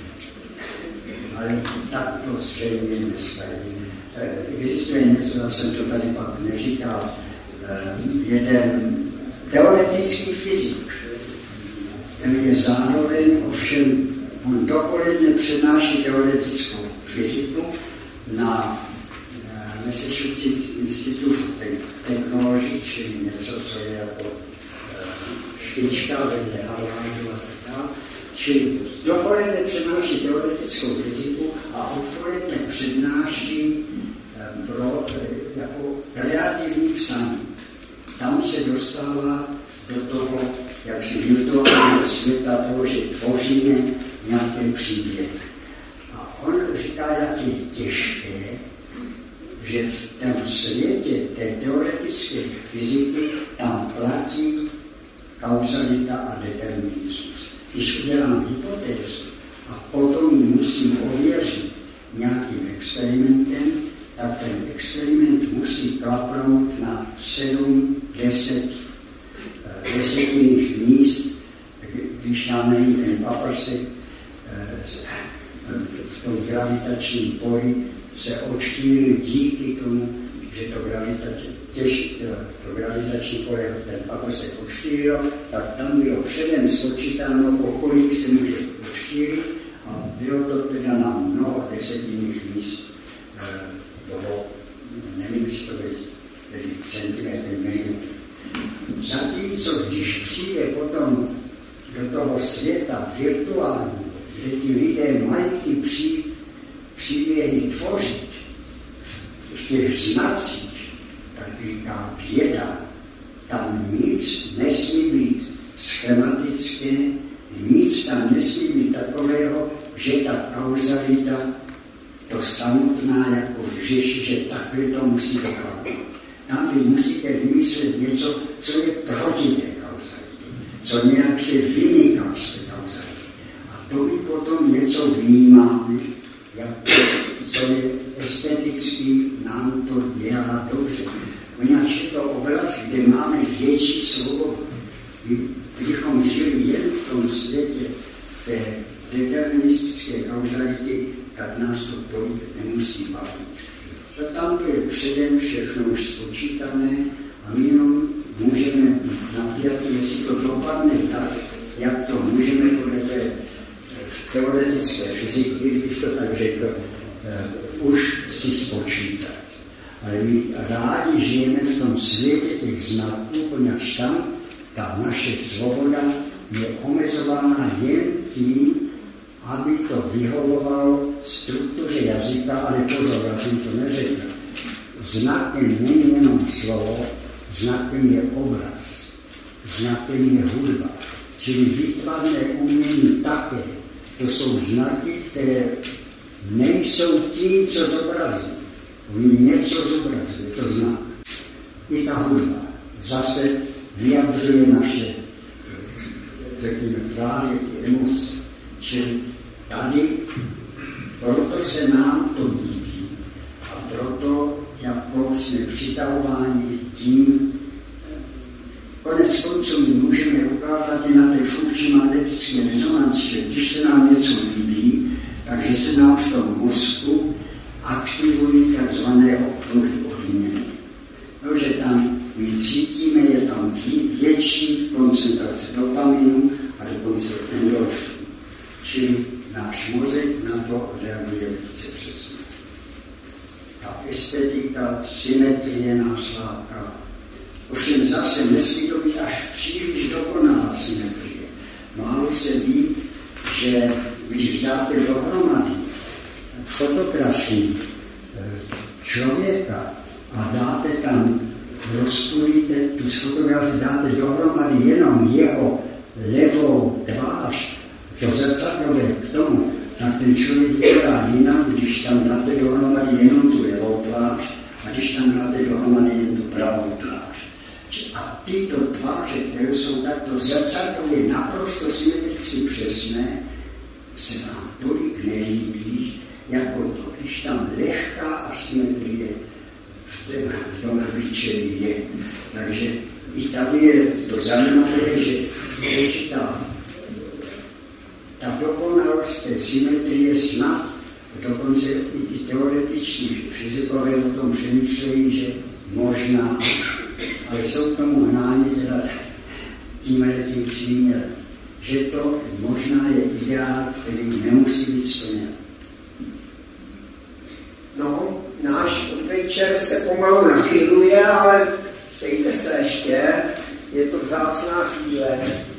ale tak to zřejmě dneska je. Existuje něco, já jsem to tady pak neříkal, jeden teoretický fyzik, ten je zároveň ovšem, on dopoledne přednáší teoretickou fyziku na Massachusetts Institute of Technology, čili něco, co je jako špička vedle Harvardu a tak dále. Čili dopoledne přednáší teoretickou fyziku a odpoledne přednáší pro jako kreativní psaní. Tam se dostává do toho, jak si virtuálního světa toho, že tvoříme nějaký příběh. A on říká, jak je těžké že v tom světě té teoretické fyziky tam platí kauzalita a determinismus. Když udělám hypotézu a potom ji musím ověřit nějakým experimentem, tak ten experiment musí klapnout na sedm, deset desetinných míst, když nám není ten paprsek v tom gravitačním poli se odštýlil díky tomu, že to, gravitač, těž, to gravitační pole ten paprsek odštýlil, tak tam bylo předem spočítáno, o kolik se může odštýlit a bylo to teda na mnoho desetinných míst toho, nevím, jestli to byly centimetry, milimetry. Zatímco, když přijde potom do toho světa virtuální, kde ti lidé mají ty pří, příběhy tvořit v těch znacích, tak říká věda, tam nic nesmí být schematické, nic tam nesmí být takového, že ta kauzalita to samotná jako řeší, že takhle to musí dopadnout. Tam vy musíte vymyslet něco, co je proti té kauzalitě, co nějak se vyniká z té kauzality. A to my potom něco vnímáme, jak co je estetický, nám to dělá dobře. Poněvadž je to oblast, kde máme větší svobodu. Kdybychom žili jen v tom světě té deterministické kauzality, tak nás to tolik nemusí bavit. Tam to je předem všechno už spočítané a my jenom můžeme napět, jestli to dopadne tak, jak to můžeme podle té teoretické fyziky, když to tak řekl, uh, už si spočítat. Ale my rádi žijeme v tom světě těch znaků, poněvadž tam ta naše svoboda je omezována jen tím, aby to vyhovovalo struktuře jazyka, ale pozor, já jsem to neřekl. Znakem není jenom slovo, znakem je obraz, znakem je hudba. Čili výtvarné umění také. To jsou znaky, které nejsou tím, co zobrazí. Oni něco zobrazí, to znak. I ta hudba zase vyjadřuje naše, řekněme, právě ty emoce. Čili tady, proto se nám to líbí a proto jako jsme přitahováni tím, konec konců my můžeme ukázat i na té funkční magnetické rezonanci, že když se nám něco líbí, takže se nám v tom mozku aktivují takzvané okruhy odměny. Protože tam my cítíme, je tam větší koncentrace dopaminu a dokonce endorfinu. Čili náš mozek na to reaguje více přesně. Ta estetika, symetrie nás láká. Ovšem zase nesmí to být až příliš dokonalá symetrie. Málo se ví, že když dáte dohromady fotografii člověka a dáte tam, rozpůlíte tu fotografii, dáte dohromady jenom jeho levou tvář, to zrcadlové k tomu, tak ten člověk vypadá jinak, když tam dáte dohromady jenom tu levou tvář a když tam dáte dohromady jen tu pravou tvář. A tyto tváře, které jsou takto zrcadlově naprosto symetricky přesné, se vám tolik nelíbí, jako to, když tam lehká asymetrie v tom obličeji je. Takže i tady je to zajímavé, že určitá ta dokonalost té symetrie snad, dokonce i ty teoretičtí fyzikové o tom přemýšlejí, že možná, ale jsou k tomu hnáni teda tímhle tím příměrem, že to možná je ideál, který nemusí být splněn. No, náš večer se pomalu nachyluje, ale ptejte se ještě, je to vzácná chvíle.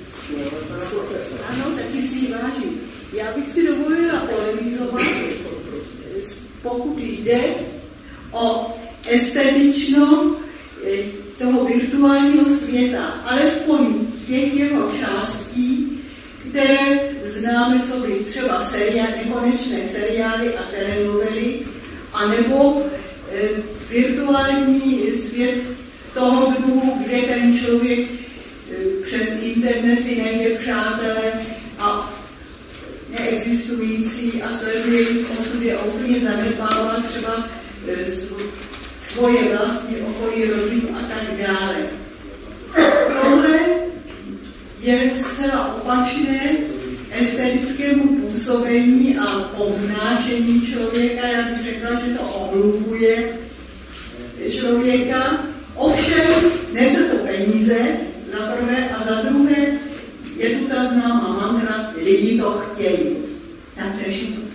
Ano, taky si ji vážím. Já bych si dovolila polemizovat, pokud jde o estetično toho virtuálního světa, alespoň těch jeho částí, které známe, co by třeba seriál, nekonečné seriály a telenovely, anebo virtuální svět toho druhu, kde ten člověk přes internet si najde přátele a neexistující a sleduje jejich osudy a úplně zanedbává třeba svoje vlastní okolí, rodinu a tak dále. Tohle je zcela opačné estetickému působení a povznášení člověka. Já bych řekla, že to ohlubuje člověka. Ovšem nese to peníze, za prvé, a za druhé je tu ta známá mantra, lidi to chtějí. Tak to je všechno.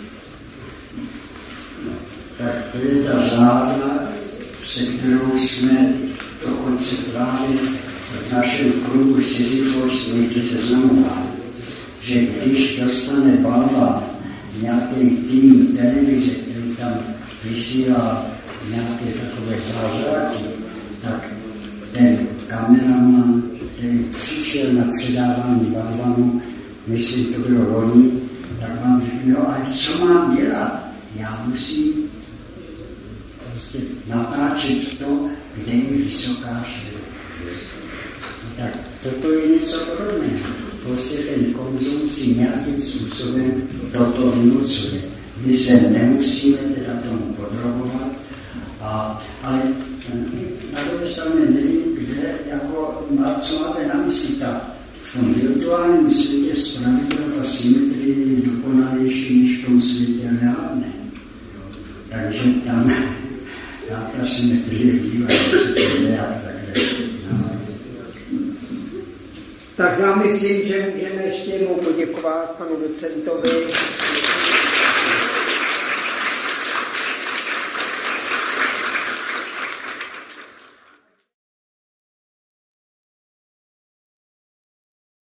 Tak to je ta záda, se kterou jsme dokonce právě v našem klubu Sisyfos někdy seznamovali, že když dostane Balva nějaký tým televize, který tam vysílá nějaké takové zázraky, tak ten kameraman, který přišel na předávání Balvanu, myslím, to bylo loni, tak vám řekne, no ale co mám dělat? Já musím prostě natáčet to, kde je vysoká šledost. Tak toto je něco podobného. Prostě ten konzum si nějakým způsobem toto vynucuje. My se nemusíme teda tomu podrobovat, a, ale na druhé straně nevím, kde, jako, co máte na mysli, tak v tom virtuálním světě zpravidla ta symetrie je dokonalější než v tom světě reálné. Takže tam ta symetrie bývá, že to nějak takhle. Tak já myslím, že můžeme ještě jednou poděkovat panu docentovi.